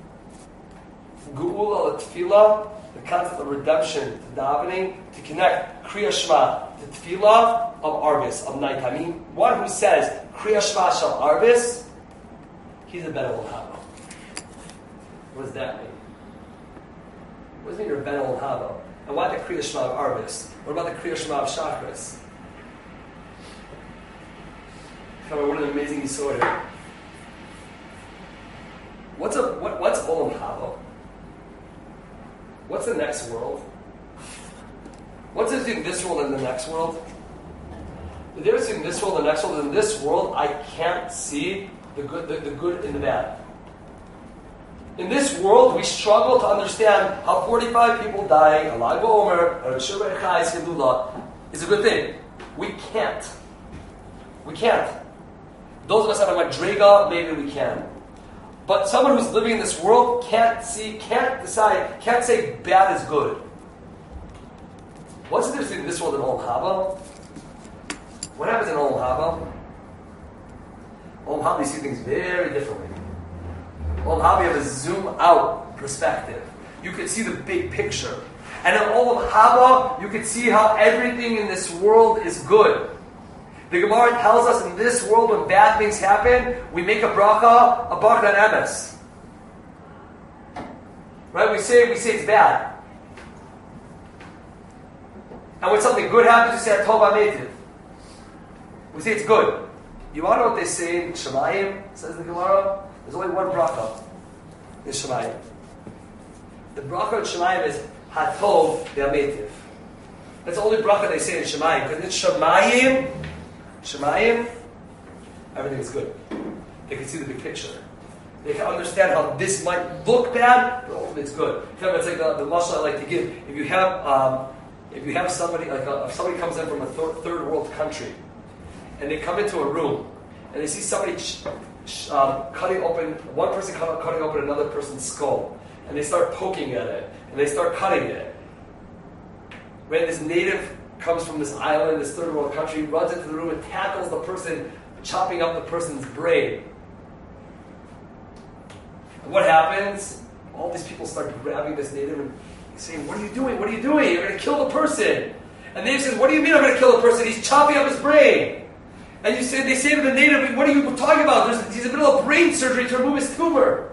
Geula L'Tfilah, the concept of redemption to davening, to connect Kriya Shema to Tfilah of Arvis, of nighttime. I mean, one who says Kriya Shema Shel Arvis, he's a Ben Olam Haba. What does that mean? What does it mean you're a Ben Olam Haba? And why the Kriya Shema of Arvis? What about the Kriya Shema of Shachris? What an amazing Yisod here. What's a what, what's Olam Haba? What's the next world? What's the difference between this world and the next world? The difference between this world and the next world is in this world I can't see the good the, the good and the bad. In this world we struggle to understand how forty-five people dying, Alag Omer, or Shur Echai Hilula is a good thing. We can't. We can't. Those of us that are Madrega, maybe we can. But someone who's living in this world can't see, can't decide, can't say bad is good. What's the difference between this world and Olam Haba? What happens in Olam Haba? Olam Haba, you see things very differently. Olam Haba, you have a zoom out perspective. you could see the big picture. And in Olam Haba, you could see how everything in this world is good. The Gemara tells us in this world when bad things happen, we make a bracha, a bracha on emes. Right? We say we say it's bad. And when something good happens, we say Tov HaMeitiv. We say it's good. You want to know what they say in Shemayim, says the Gemara? There's only one bracha in Shemayim. The bracha in Shemayim is Hatov HaMeitiv. That's the only bracha they say in Shemayim. Because in Shemayim, Shemayim, everything is good. They can see the big picture. They can understand how this might look bad, but ultimately it's good. It's like the, the mashal I like to give. If you have, um, if you have somebody, like a, if somebody comes in from a th- third world country, and they come into a room, and they see somebody sh- sh- um, cutting open, one person cut, cutting open another person's skull, and they start poking at it, and they start cutting it. When this native comes from this island, this third world country, runs into the room and tackles the person, chopping up the person's brain. And what happens? All these people start grabbing this native and saying, "What are you doing? What are you doing? You're going to kill the person." And the native says, "What do you mean I'm going to kill the person? He's chopping up his brain." And you say, they say to the native, "What are you talking about? There's, he's in the middle of brain surgery to remove his tumor."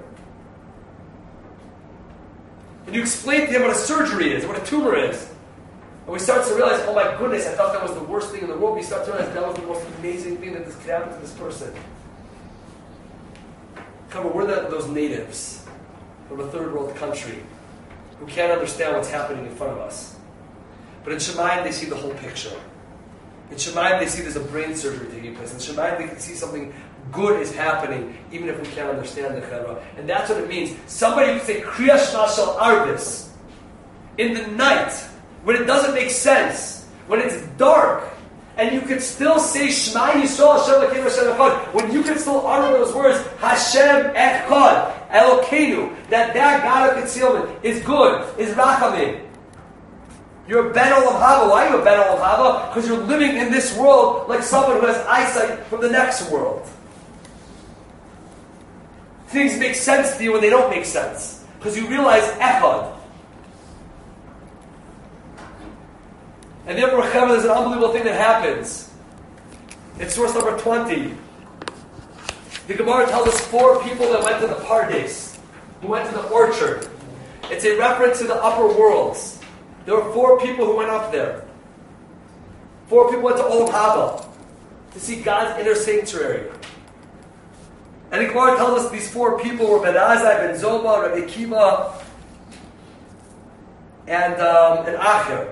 And you explain to him what a surgery is, what a tumor is. And we start to realize, oh my goodness, I thought that was the worst thing in the world. We start to realize that was the most amazing thing that this could happen to this person. Come on, we're the, those natives from a third world country who can't understand what's happening in front of us. But in Shemayim, they see the whole picture. In Shemayim, they see there's a brain surgery taking place. In Shemayim, they can see something good is happening, even if we can't understand the Chevra. And that's what it means. Somebody would say, Kriya Shema Shel Arbis. In the night, when it doesn't make sense, when it's dark, and you could still say Shema Yisrael Hashem Elokeinu Hashem Echad, when you can still utter those words Hashem Echad Elokeinu, that that God of concealment is good, is Rachamim. You're a Ben Olam Haba. Why are you a Ben Olam Haba? Because you're living in this world like someone who has eyesight from the next world. Things make sense to you when they don't make sense, because you realize Echad. And therefore, there's an unbelievable thing that happens. In source number twenty, the Gemara tells us four people that went to the Pardes, who went to the orchard. It's a reference to the upper worlds. There were four people who went up there. Four people went to Olam Haba to see God's inner sanctuary. And the Gemara tells us these four people were Ben Azai, Ben Zoma, Rabbi Akiva, and, um, and Acher.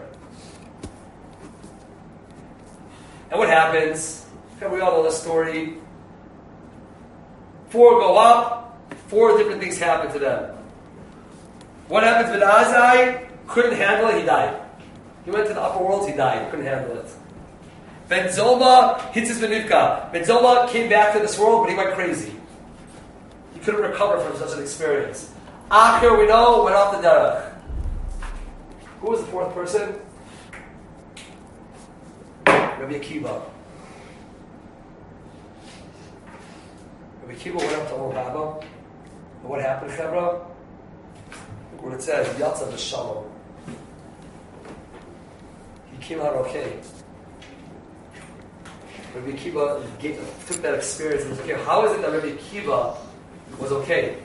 And what happens? We all know the story. Four go up, four different things happen to them. What happens with Azai? Couldn't handle it, he died. He went to the upper worlds, he died. He couldn't handle it. Ben Zoma hits his Benivka. Ben Zoma came back to this world, but he went crazy. He couldn't recover from such an experience. Acher, we know, went off the derech. Who was the fourth person? Rabbi Akiva. Rabbi Akiva went up to Olam Haba. And what happened, Chevra? Look what it says, Yatza b'shalom. He came out okay. Rabbi Akiva gave, took that experience and was okay. How is it that Rabbi Akiva was okay?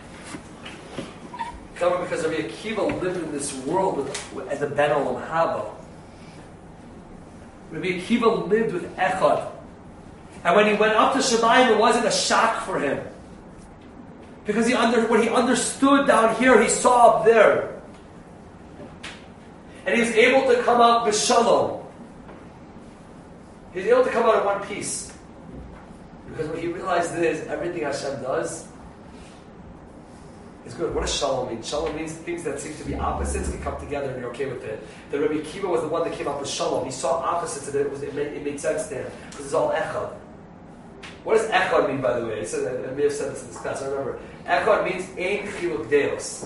Chevra, because Rabbi Akiva lived in this world with, with, as a Ben Olam Haba. Rabbi Akiva lived with Echad. And when he went up to Shemayim, it wasn't a shock for him. Because he under, what he understood down here, he saw up there. And he was able to come out b'shalom. He was able to come out in one piece. Because what he realized is, everything Hashem does is good. What does shalom mean? Shalom means things that seem to be opposites can come together and you're okay with it. The Rabbi Akiva was the one that came up with shalom. He saw opposites and it, was, it, made, it made sense to him. Because it's all echad. What does echad mean, by the way? I, said, I may have said this in this class, I remember. Echad means ein chiluk deos.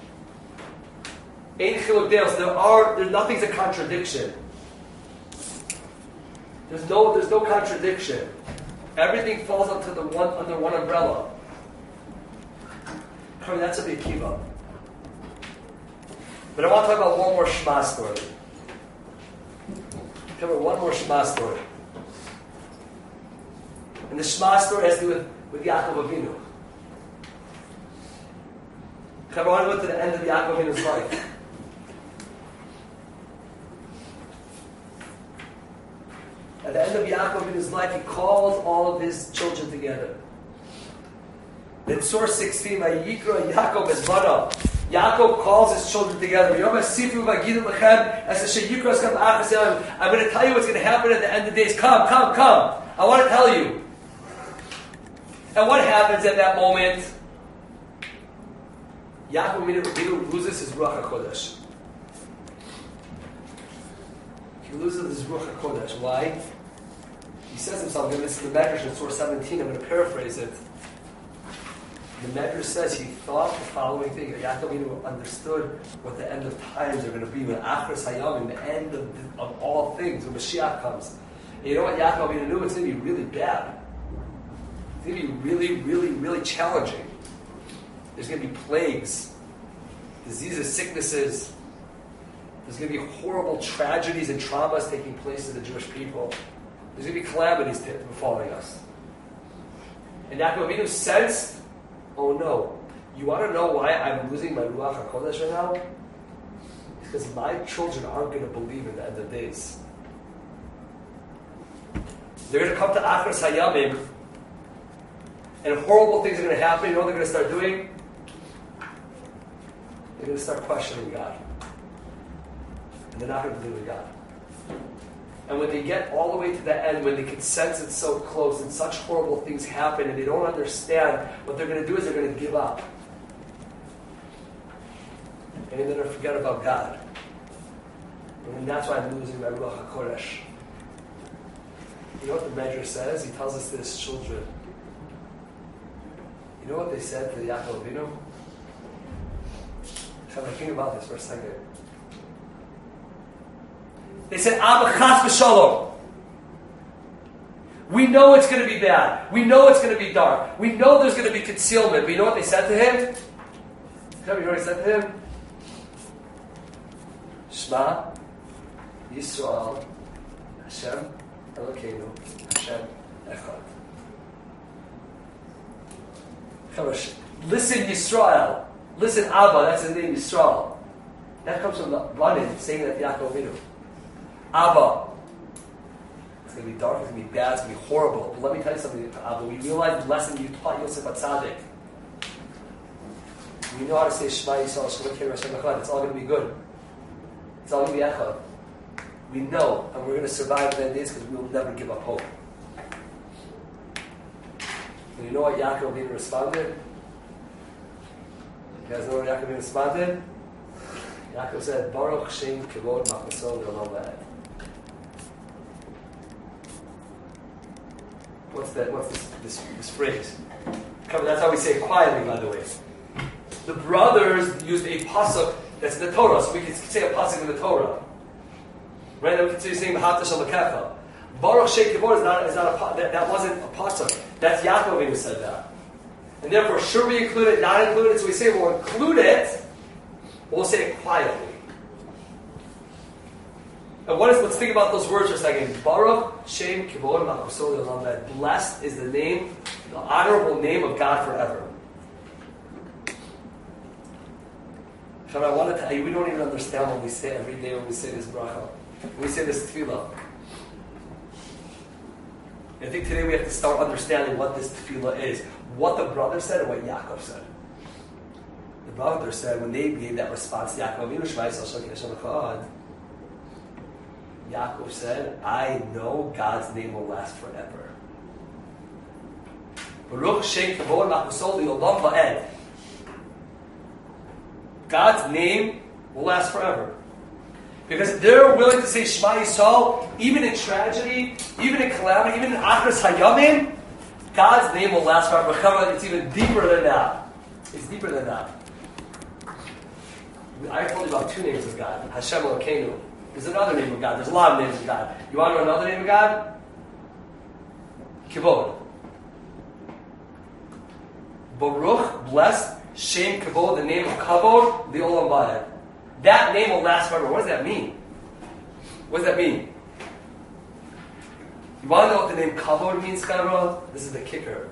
Ein chiluk deos. There are, there, nothing's a contradiction. There's no, there's no contradiction. Everything falls under the one, under one umbrella. I mean, that's Rabbi Akiva. But I want to talk about one more Shema story. Cover one more Shema story. And the Shema story has to do with, with Yaakov Avinu. I want to go to the end of Yaakov Avinu's life. At the end of Yaakov Avinu's life, he called all of his children together. In source sixteen, Vayikra Yaakov Ezvara. Yaakov calls his children together. I'm going to tell you what's going to happen at the end of the days. Come, come, come. I want to tell you. And what happens at that moment? Yaakov Avinu loses his Ruach HaKodesh. He loses his Ruach HaKodesh. Why? He says himself, and this is the Medrash in source seventeen, I'm going to paraphrase it. The Medrash says he thought the following thing. Yaakov Avinu understood what the end of times are going to be. When Achras Hayamim, the end of, of all things, when Mashiach comes. And you know what Yaakov Avinu knew? It's going to be really bad. It's going to be really, really, really challenging. There's going to be plagues, diseases, sicknesses. There's going to be horrible tragedies and traumas taking place to the Jewish people. There's going to be calamities befalling us. And Yaakov Avinu sensed, oh no, you want to know why I'm losing my Ruach HaKodesh right now? It's because my children aren't going to believe in the end of days. They're going to come to Achras Hayamim, and horrible things are going to happen. You know what they're going to start doing? They're going to start questioning God. And they're not going to believe in God. And when they get all the way to the end, when they can sense it's so close and such horrible things happen and they don't understand, what they're going to do is they're going to give up. And they're going to forget about God. And that's why I'm losing my Ruach HaKodesh. You know what the Medrash says? He tells us to his children. You know what they said to Yaakov Avinu? Shall I think about this for a second? They said, Abba Chas v'Shalom. We know it's going to be bad. We know it's going to be dark. We know there's going to be concealment. But you know what they said to him? You know what they said to him? Shema Yisrael Hashem Elokeinu Hashem Echad. Listen, Yisrael. Listen, Abba. That's his name, Yisrael. That comes from the Banim saying that to Yaakov Avinu. Abba. It's going to be dark, it's going to be bad, it's going to be horrible. But let me tell you something, Abba. We realized the lesson you taught Yosef HaTzadik. We know how to say Shema Yisrael, Shema Kir Hashem Echad. It's all going to be good. It's all going to be Echad. We know, and we're going to survive the end days because we will never give up hope. And you know what Yaakov Avinu responded? You guys know what Yaakov Avinu responded? Yaakov said, Baruch Shem Kivod Machasol L'Olam Va'ed. What's that? What's this, this, this phrase? That's how we say it quietly, by the way. The brothers used a pasuk that's in the Torah, so we can say a pasuk in the Torah. Right? Then we can say saying V'hata Shel L'Kecha. Baruch Shem Kivod is not, is not a that, that wasn't a pasuk. That's Yaakov Avinu said that. And therefore, should we include it, not include it? So we say we'll include it, but we'll say it quietly. And what is, let's think about those words for a second. Baruch Shem Kivod Machasol L'Olam Va'ed. Blessed is the name, the honorable name of God forever. So I want to tell you, we don't even understand what we say every day when we say this bracha. When we say this tefillah. I think today we have to start understanding what this tefillah is. What the brother said and what Yaakov said. The brother said, when they gave that response, Yaakov Avinu Shema Yisrael Hashem Echad, Yaakov said, I know God's name will last forever. Baruch Shem Kavod Machasol L'Olam Va'ed. God's name will last forever. Because they're willing to say Shema Yisrael, even in tragedy, even in calamity, even in Achras Hayamim, God's name will last forever. It's even deeper than that. It's deeper than that. I told you about two names of God. Hashem Elokeinu. There's another name of God. There's a lot of names of God. You want to know another name of God? Kivod. Baruch, blessed, Shem Kavod, the name of Kavod, the Olam Va'ed. that name will last forever. What does that mean? What does that mean? You want to know what the name Kavod means, Chevra? This is the kicker.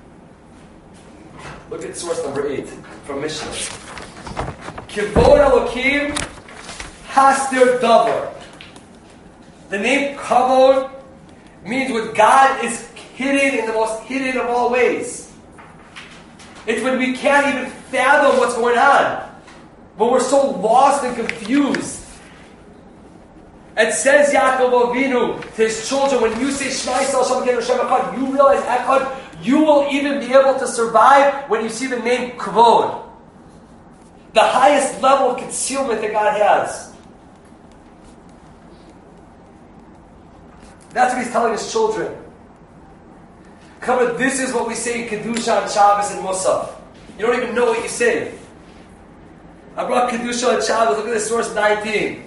Look at source number eight from Mishnah. Kavod Elokim Hastir Davar. The name Kavod means what God is hidden in the most hidden of all ways. It's when we can't even fathom what's going on. When we're so lost and confused. It says Yaakov Avinu to his children, when you say Shema Yisrael Shem Hashem Echad, you realize Echad, you will even be able to survive when you see the name Kavod. The highest level of concealment that God has. That's what he's telling his children. Come on, this is what we say in Kedusha and Shabbos and Musaf. You don't even know what you say. I brought Kedusha and Shabbos. Look at this source nineteen.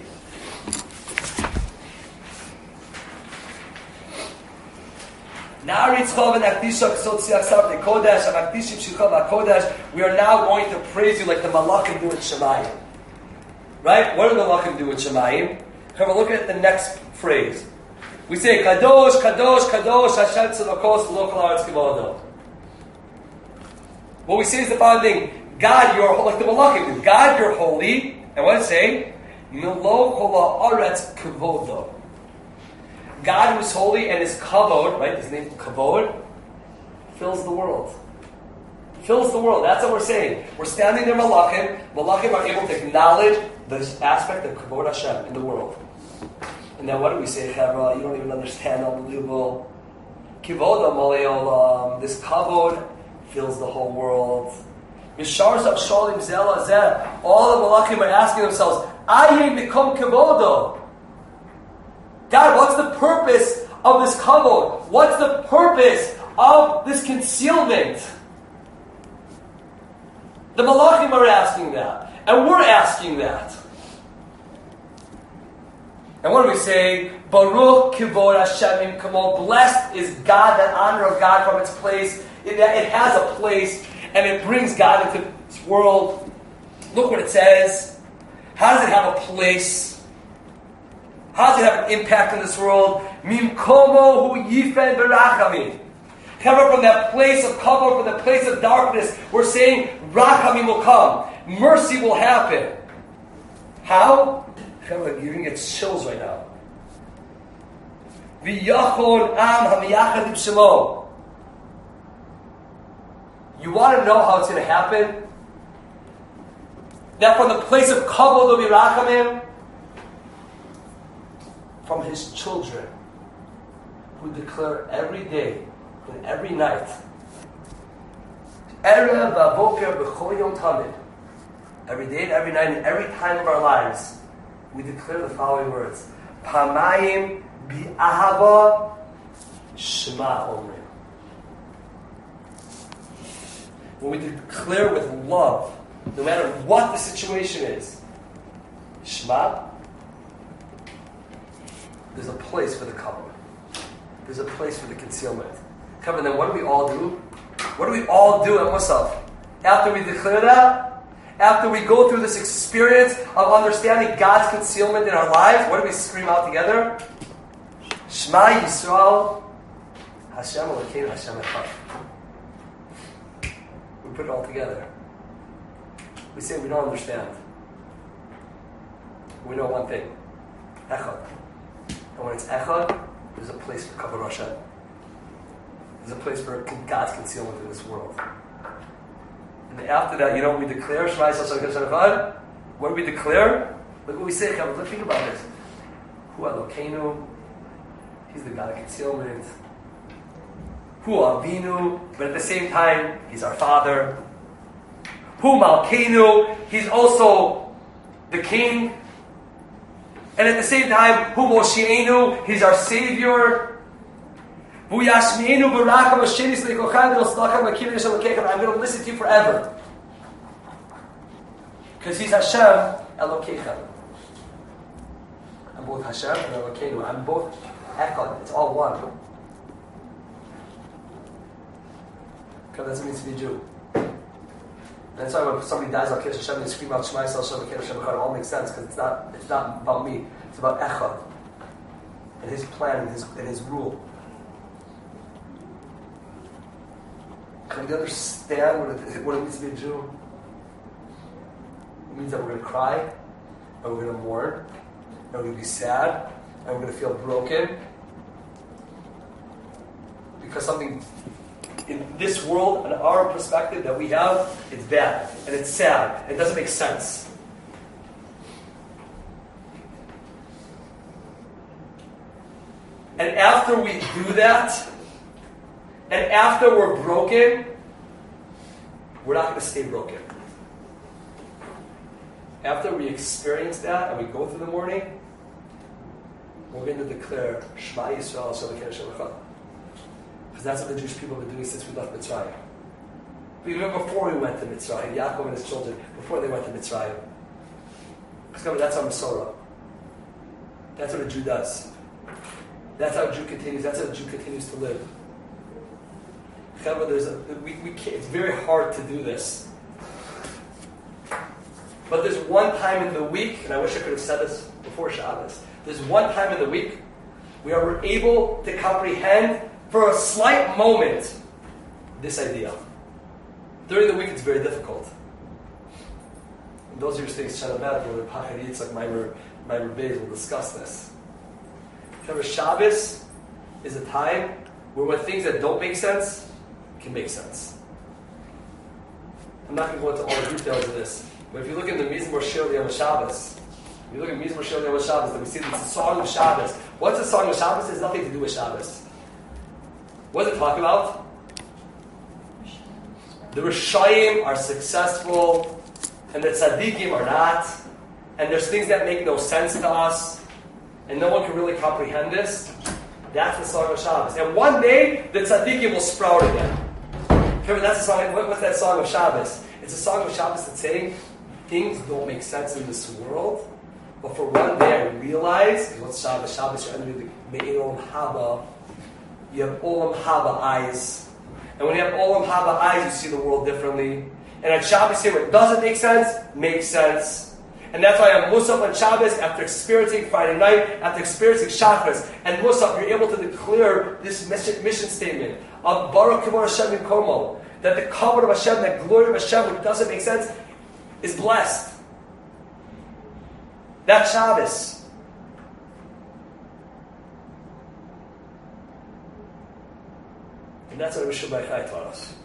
We are now going to praise you like the Malachim do in Shemayim. Right? What do the Malachim do in Shemayim? Come on, look at the next phrase. We say, Kadosh, Kadosh, Kadosh, Hashem Tzedakos, V'lo Kol Haaretz K'vodo. What we say is the following thing. God, you're like the Malachim do. God, you're holy. And what does it say? Milo Kol Haaretz K'vodo. God who is holy and his kavod, right? His name kavod, fills the world. Fills the world. That's what we're saying. We're standing there, malachim. Malachim are able to acknowledge this aspect of kavod Hashem in the world. And then what do we say, Chevra? You don't even understand. Unbelievable. Kivod Olam. This kavod fills the whole world. Mishar Zav Sholim Zela Zeh. All the malachim are asking themselves, Ayin Mikom Kavodo. God, what's the purpose of this kavod? What's the purpose of this concealment? The malachim are asking that. And we're asking that. And what do we say? Baruch kivod Hashem imkamo. Blessed is God, that honor of God from its place. It, it has a place, and it brings God into this world. Look what it says. How does it have a place? How does it have an impact in this world? Mimkomo hu yifen berachamim. Coming from that place of cover, from that place of darkness, we're saying rachamim will come. Mercy will happen. How? You're going to get chills right now. V'yachon am hamiyachad im shemo. You want to know how it's going to happen? That from the place of kavod will be rachamim, from his children, who declare every day and every night, Erev v'avoker b'chol yom tamid, every day and every night and every time of our lives, we declare the following words: Pamayim bi'ahava shema omrim. When we declare with love, no matter what the situation is, Shema. There's a place for the cover. There's a place for the concealment. Come and then what do we all do? What do we all do at Musaf? After we declare that, after we go through this experience of understanding God's concealment in our lives, what do we scream out together? Shema Yisrael, Hashem Elokeinu, Hashem Echad. We put it all together. We say we don't understand. We know one thing. Echad. And when it's Echad, there's a place for Kavod Hashem. There's a place for God's concealment in this world. And after that, you know what we declare? Shema Yisrael Hashem Echad. What do we declare? Look what we say. Let's think about this. Hu Elokeinu. He's the God of concealment. Hu Avinu. But at the same time, He's our Father. Hu Malkeinu. He's also the King. And at the same time, Hu Moshienu, He's our Savior. I'm going to listen to you forever. Because He's Hashem Elokecha. I'm both Hashem and Elokeinu. I'm both Echad. It's all one. Because that's what it means to be a Jew. And that's why when somebody dies on Kiddush Hashem, they scream out Shema Yisrael Shem Kiddush Hashem Echad. It all makes sense because it's not it's not about me. It's about Echad and his plan and his and his rule. Can we understand what it, what it means to be a Jew? It means that we're going to cry, and we're going to mourn, and we're going to be sad, and we're going to feel broken. Because something in this world, in our perspective that we have, it's bad, and it's sad, and it doesn't make sense. And after we do that, and after we're broken, we're not going to stay broken. After we experience that and we go through the morning, we're going to declare Shema Yisrael Hashem Elokeinu Hashem Echad. Because that's what the Jewish people have been doing since we left Mitzrayim. Even before we went to Mitzrayim, Yaakov and his children, before they went to Mitzrayim. Because that's our Masorah. That's what a Jew does. That's how a Jew continues. That's how a Jew continues to live. There's a, we, we can't, it's very hard to do this. But there's one time in the week, and I wish I could have said this before Shabbos, there's one time in the week where we're able to comprehend for a slight moment this idea. During the week it's very difficult. And those are your things, Shana Bet, or Pachad Yitzchak, Maimer Beis will discuss this. However, Shabbos is a time where when things that don't make sense can make sense. I'm not going to go into all the details of this, but if you look in the Mizmor Shir Yom Shabbos, if you look at Mizmor Shir Yom Shabbos, then we see that it's a song of Shabbos. What's a song of Shabbos? It has nothing to do with Shabbos. What does it talk about? The Rishayim are successful, and the Tzaddikim are not, and there's things that make no sense to us, and no one can really comprehend this. That's the song of Shabbos. And one day, the Tzaddikim will sprout again. Remember, that's the song. What's that song of Shabbos? It's a song of Shabbos that's saying things don't make sense in this world, but for one day I realize, what's Shabbos? Shabbos, you're under the Me'ir Olam Haba. You have Olam Haba eyes. And when you have Olam Haba eyes, you see the world differently. And on Shabbos here, what doesn't make sense, makes sense. And that's why on Musaf on Shabbos, after experiencing Friday night, after experiencing Shacharis, and Musaf, you're able to declare this mission, mission statement of Baruch Kivor Hashem Yikomo, that the covenant of Hashem, that glory of Hashem, which doesn't make sense, is blessed. That's Shabbos. And that's what Rishon Bar Yochai taught us.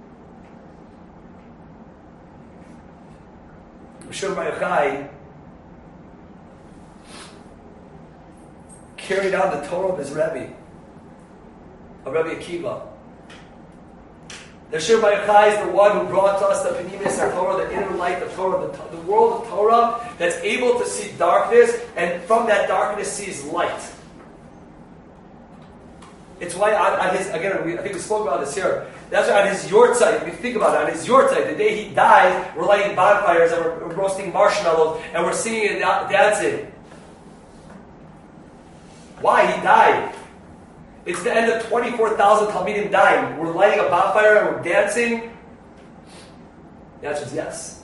Rishon Bar Yochai carried on the Torah of his Rebbe, of Rebbe Akiva. The Rishon Bar Yochai is the one who brought to us the Penimis of Torah, the inner light of Torah, the, the world of Torah that's able to see darkness, and from that darkness sees light. It's why on, on his, again, we, I think we spoke about this here, that's why on his yortzeit, if you think about it, on his yortzeit, the day he died, we're lighting bonfires and we're, we're roasting marshmallows and we're singing and dancing. Why? He died. It's the end of twenty-four thousand Talmidim dying. We're lighting a bonfire and we're dancing. The answer is yes.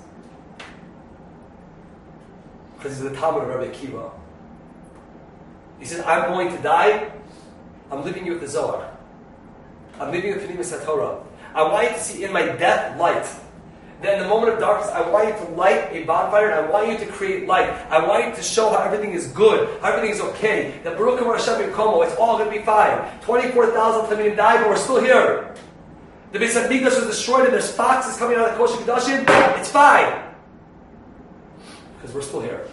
Because he's the Talmud of Rabbi Akiva. He says, I'm going to die. I'm leaving you with the Zohar. I'm leaving you with Penimis HaTorah. I want you to see in my death light. Then in the moment of darkness, I want you to light a bonfire and I want you to create light. I want you to show how everything is good, how everything is okay. That Baruch Kivor Hashem Yikomo, it's all going to be fine. twenty-four thousand Talmidim died, but we're still here. The Beis HaMikdash was destroyed and there's foxes coming out of the Kodesh HaKodashim. It's fine. Because we're still here.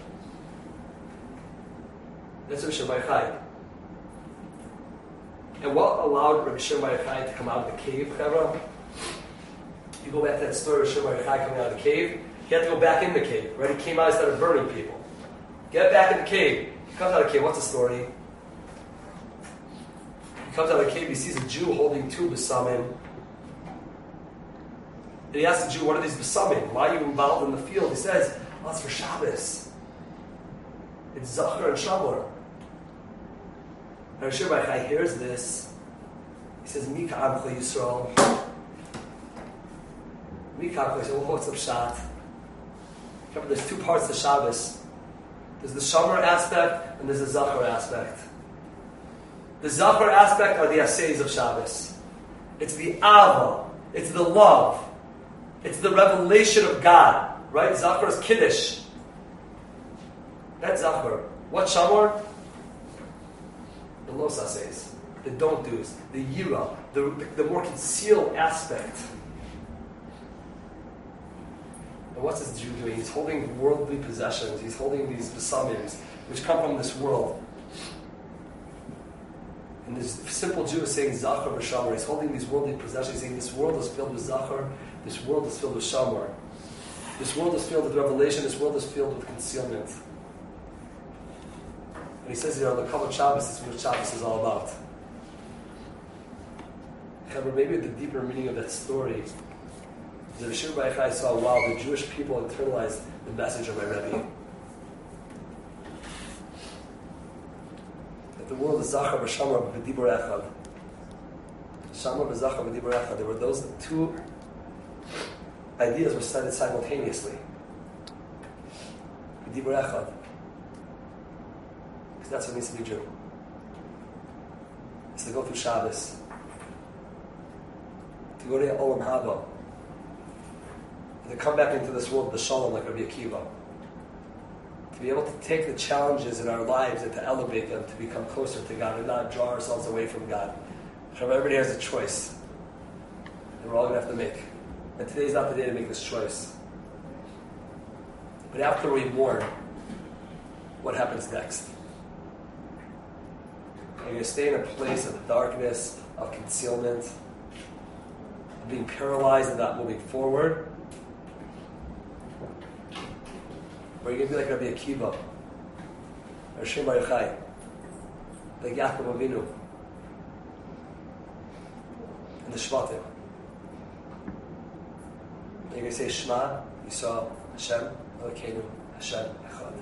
That's Rishon Bar Yochai. And what allowed Rabbi Shimon Bar Yochai to come out of the cave, Chevra? If you go back to that story of Shimon Bar Yochai coming out of the cave, he had to go back in the cave, right? He came out and started burning people. Get back in the cave. He comes out of the cave. What's the story? He comes out of the cave. He sees a Jew holding two besamim. And he asks the Jew, what are these besamim? Why are you involved in the field? He says, oh, it's for Shabbos. It's Zachar and Shamor. And Rishon Bar Yochai hears this. He says, Mi ka'amcha Yisrael. We calculate, well, what's up Shat? Remember, there's two parts to Shabbos. There's the Shomer aspect and there's the Zachor aspect. The Zachor aspect are the essays of Shabbos. It's the Ava. It's the love. It's the revelation of God. Right? Zachor is Kiddush. That's Zachor. What Shamor? The Los essays. The don't do's. The Yira. The, the, the more concealed aspect. And what's this Jew doing? He's holding worldly possessions. He's holding these besamim, which come from this world. And this simple Jew is saying Zachar v'Shamar. He's holding these worldly possessions. He's saying this world is filled with Zachar. This world is filled with Shamar. This world is filled with revelation. This world is filled with concealment. And he says here on the Kavod Shabbos, this is what Shabbos is all about. However, maybe the deeper meaning of that story is that Shir Bar Yochai saw, wow, the Jewish people internalized the message of my Rebbe. That the world is Zachar v'Shamar v'Dibur Echad. Shamar v'Zachar v'Dibur Echad. There were those two ideas were studied simultaneously. V'Dibur Echad. Because that's what it means to be Jew. It's to go through Shabbos. To go to Olam Haba. To come back into this world, the Shalom, like Rabbi Akiva. To be able to take the challenges in our lives and to elevate them, to become closer to God and not draw ourselves away from God. Everybody has a choice. And we're all going to have to make. And today's not the day to make this choice. But after we mourn, what happens next? Are you going to stay in a place of darkness, of concealment, of being paralyzed and not moving forward? Or are you going to be like Rabbi Akiva, or Shir Bar Yochai, like Yaakov Avinu, and the Shvatim? Are you going to say Shema, Yisrael, Hashem, Elokeinu, Hashem, Echad?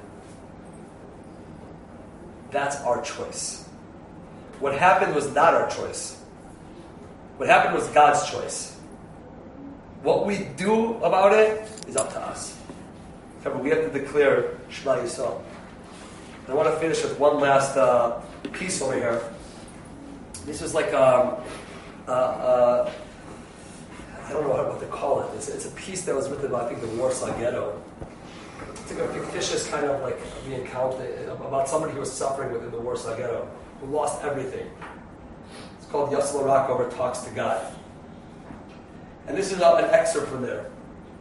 That's our choice. What happened was not our choice. What happened was God's choice. What we do about it is up to us. Remember, we have to declare Shema Yisrael. And I want to finish with one last uh, piece over here. This is like, um, uh, uh, I don't know what to call it. It's, it's a piece that was written about, I think, the Warsaw Ghetto. It's like a fictitious kind of like being counted about somebody who was suffering within the Warsaw Ghetto, who lost everything. It's called Yossel Rockover Talks to God. And this is an excerpt from there.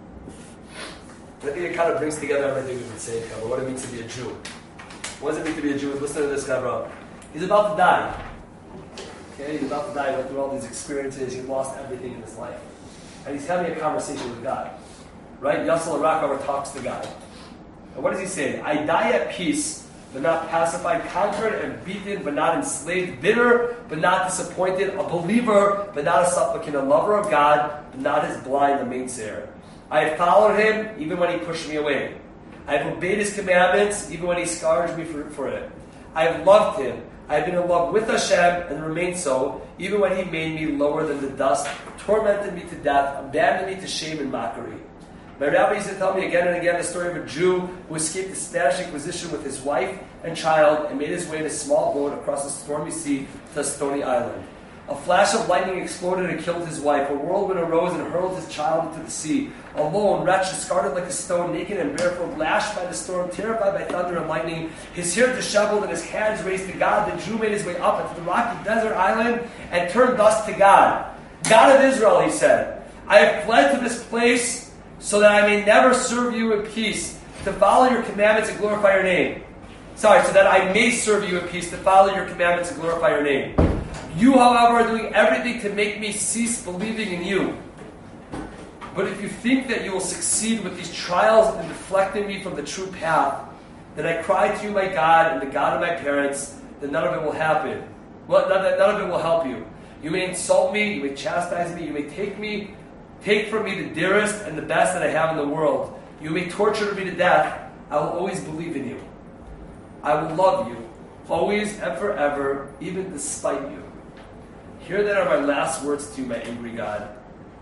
I think it kind of brings together everything we've been saying, about what it means to be a Jew. What does it mean to be a Jew? Listen to this guy, bro. He's about to die. Okay, he's about to die. He went through all these experiences. He lost everything in his life. And he's having a conversation with God. Right? Yossel Rockover talks to God. And what does he say? I die at peace, but not pacified, conquered and beaten, but not enslaved, bitter, but not disappointed, a believer, but not a supplicant, a lover of God, but not as blind, a mainsayer. I have followed him even when he pushed me away. I have obeyed his commandments even when he scourged me for, for it. I have loved him. I have been in love with Hashem and remained so, even when he made me lower than the dust, tormented me to death, abandoned me to shame and mockery. My rabbi used to tell me again and again the story of a Jew who escaped the Spanish Inquisition with his wife and child and made his way in a small boat across a stormy sea to a stony island. A flash of lightning exploded and killed his wife. A whirlwind arose and hurled his child into the sea. Alone, wretched, discarded like a stone, naked and barefoot, lashed by the storm, terrified by thunder and lightning, his hair disheveled and his hands raised to God, the Jew made his way up into the rocky desert island and turned thus to God. God of Israel, he said, I have fled to this place so that I may never serve you in peace, to follow your commandments and glorify your name. Sorry, so that I may serve you in peace, to follow your commandments and glorify your name. You, however, are doing everything to make me cease believing in you. But if you think that you will succeed with these trials in deflecting me from the true path, then I cry to you, my God, and the God of my parents, that none of it will happen. Well, none, none of it will help you. You may insult me, you may chastise me, you may take me, take from me the dearest and the best that I have in the world. You may torture me to death. I will always believe in you. I will love you, always and forever, even despite you. Here then are my last words to you, my angry God.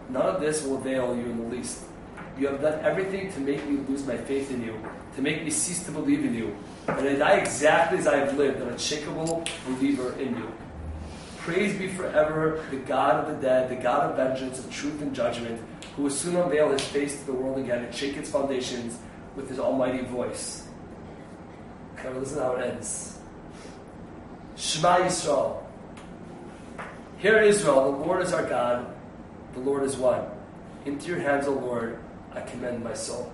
none of this will avail you in the least. You have done everything to make me lose my faith in you, to make me cease to believe in you. And I die exactly as I have lived, an unshakable believer in you. Praise be forever the God of the dead, the God of vengeance, of truth and judgment, who will soon unveil his face to the world again and shake its foundations with his almighty voice. Okay, listen how it ends. Shema Yisrael. Hear Israel, the Lord is our God, the Lord is one. Into your hands, O Lord, I commend my soul.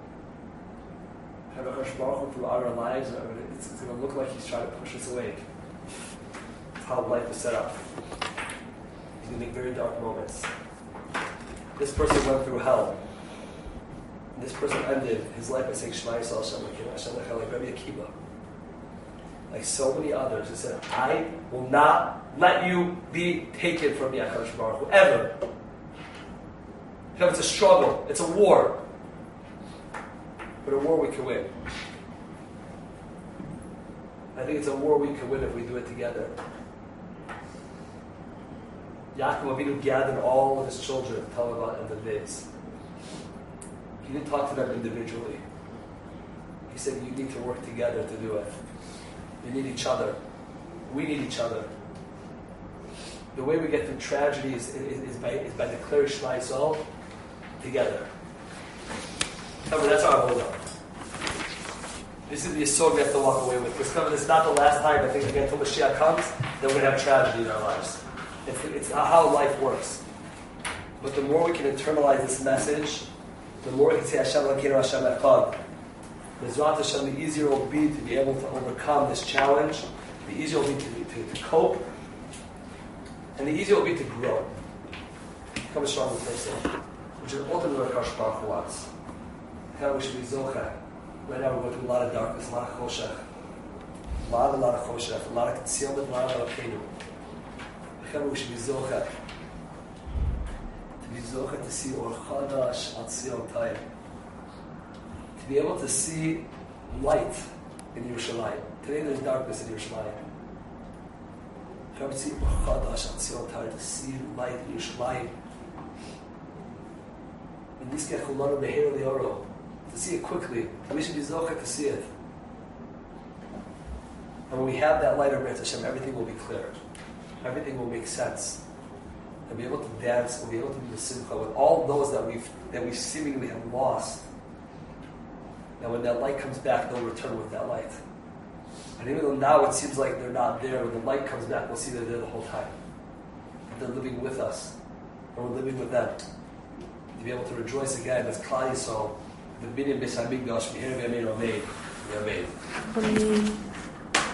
Throughout our lives, it's, it's going to look like he's trying to push us away. That's how life is set up. He's going to make very dark moments. This person went through hell. And this person ended his life by saying, Shema Yisrael, Hashem Elokeinu, Hashem Echad, like Rabbi Akiva. Like so many others who said, I will not let you be taken from me, HaKadosh Baruch Hu, ever. Because it's a struggle. It's a war. But a war we can win. I think it's a war we can win if we do it together. Yaakov Avinu gathered all of his children to tell them about end of days. He didn't talk to them individually. He said, you need to work together to do it. You need each other. We need each other. The way we get through tragedy is, is, is, by, is by declaring Shema Yisrael together. Remember, that's our hold up. This is the yesod we have to walk away with. Because remember, this is not the last time, I think, again, until Mashiach comes, that we're going to have tragedy in our lives. It's, it's how life works. But the more we can internalize this message, the more we can say Hashem Elokeinu, Hashem Echad. B'ezrat Hashem, the easier it will be to be able to overcome this challenge, the easier it will be to, to, to cope, and the easier it will be to grow. Become a stronger person, which is ultimately what Akash Baruch Hu wants. How we should be zocheh. Right now we're going through a lot of darkness, a lot of choshech, a lot, a lot of choshech, a lot of concealment, a lot of Elokeinu. How we should be zocheh. To be zocheh to see or chadash al Tzion Tayim. To be able to see light in Yerushalayim. Today there's darkness in Yerushalayim. How to see or chadash al Tzion Tayim. To see light in Yerushalayim. And this guy chulanu beheir li'oro. To see it quickly. We should be zocheh to see it. And when we have that light of Ritz Hashem, everything will be clear. Everything will make sense. And be able to dance, we'll be able to be the simcha with all those that we've that we seemingly have lost. Now when that light comes back, they'll return with that light. And even though now it seems like they're not there, when the light comes back, we'll see they're there the whole time. They're living with us. And we're living with them. To be able to rejoice again as Klal Yisrael, the Binyan Beis HaMikdash, Meher V'Yamein Amen. Amen.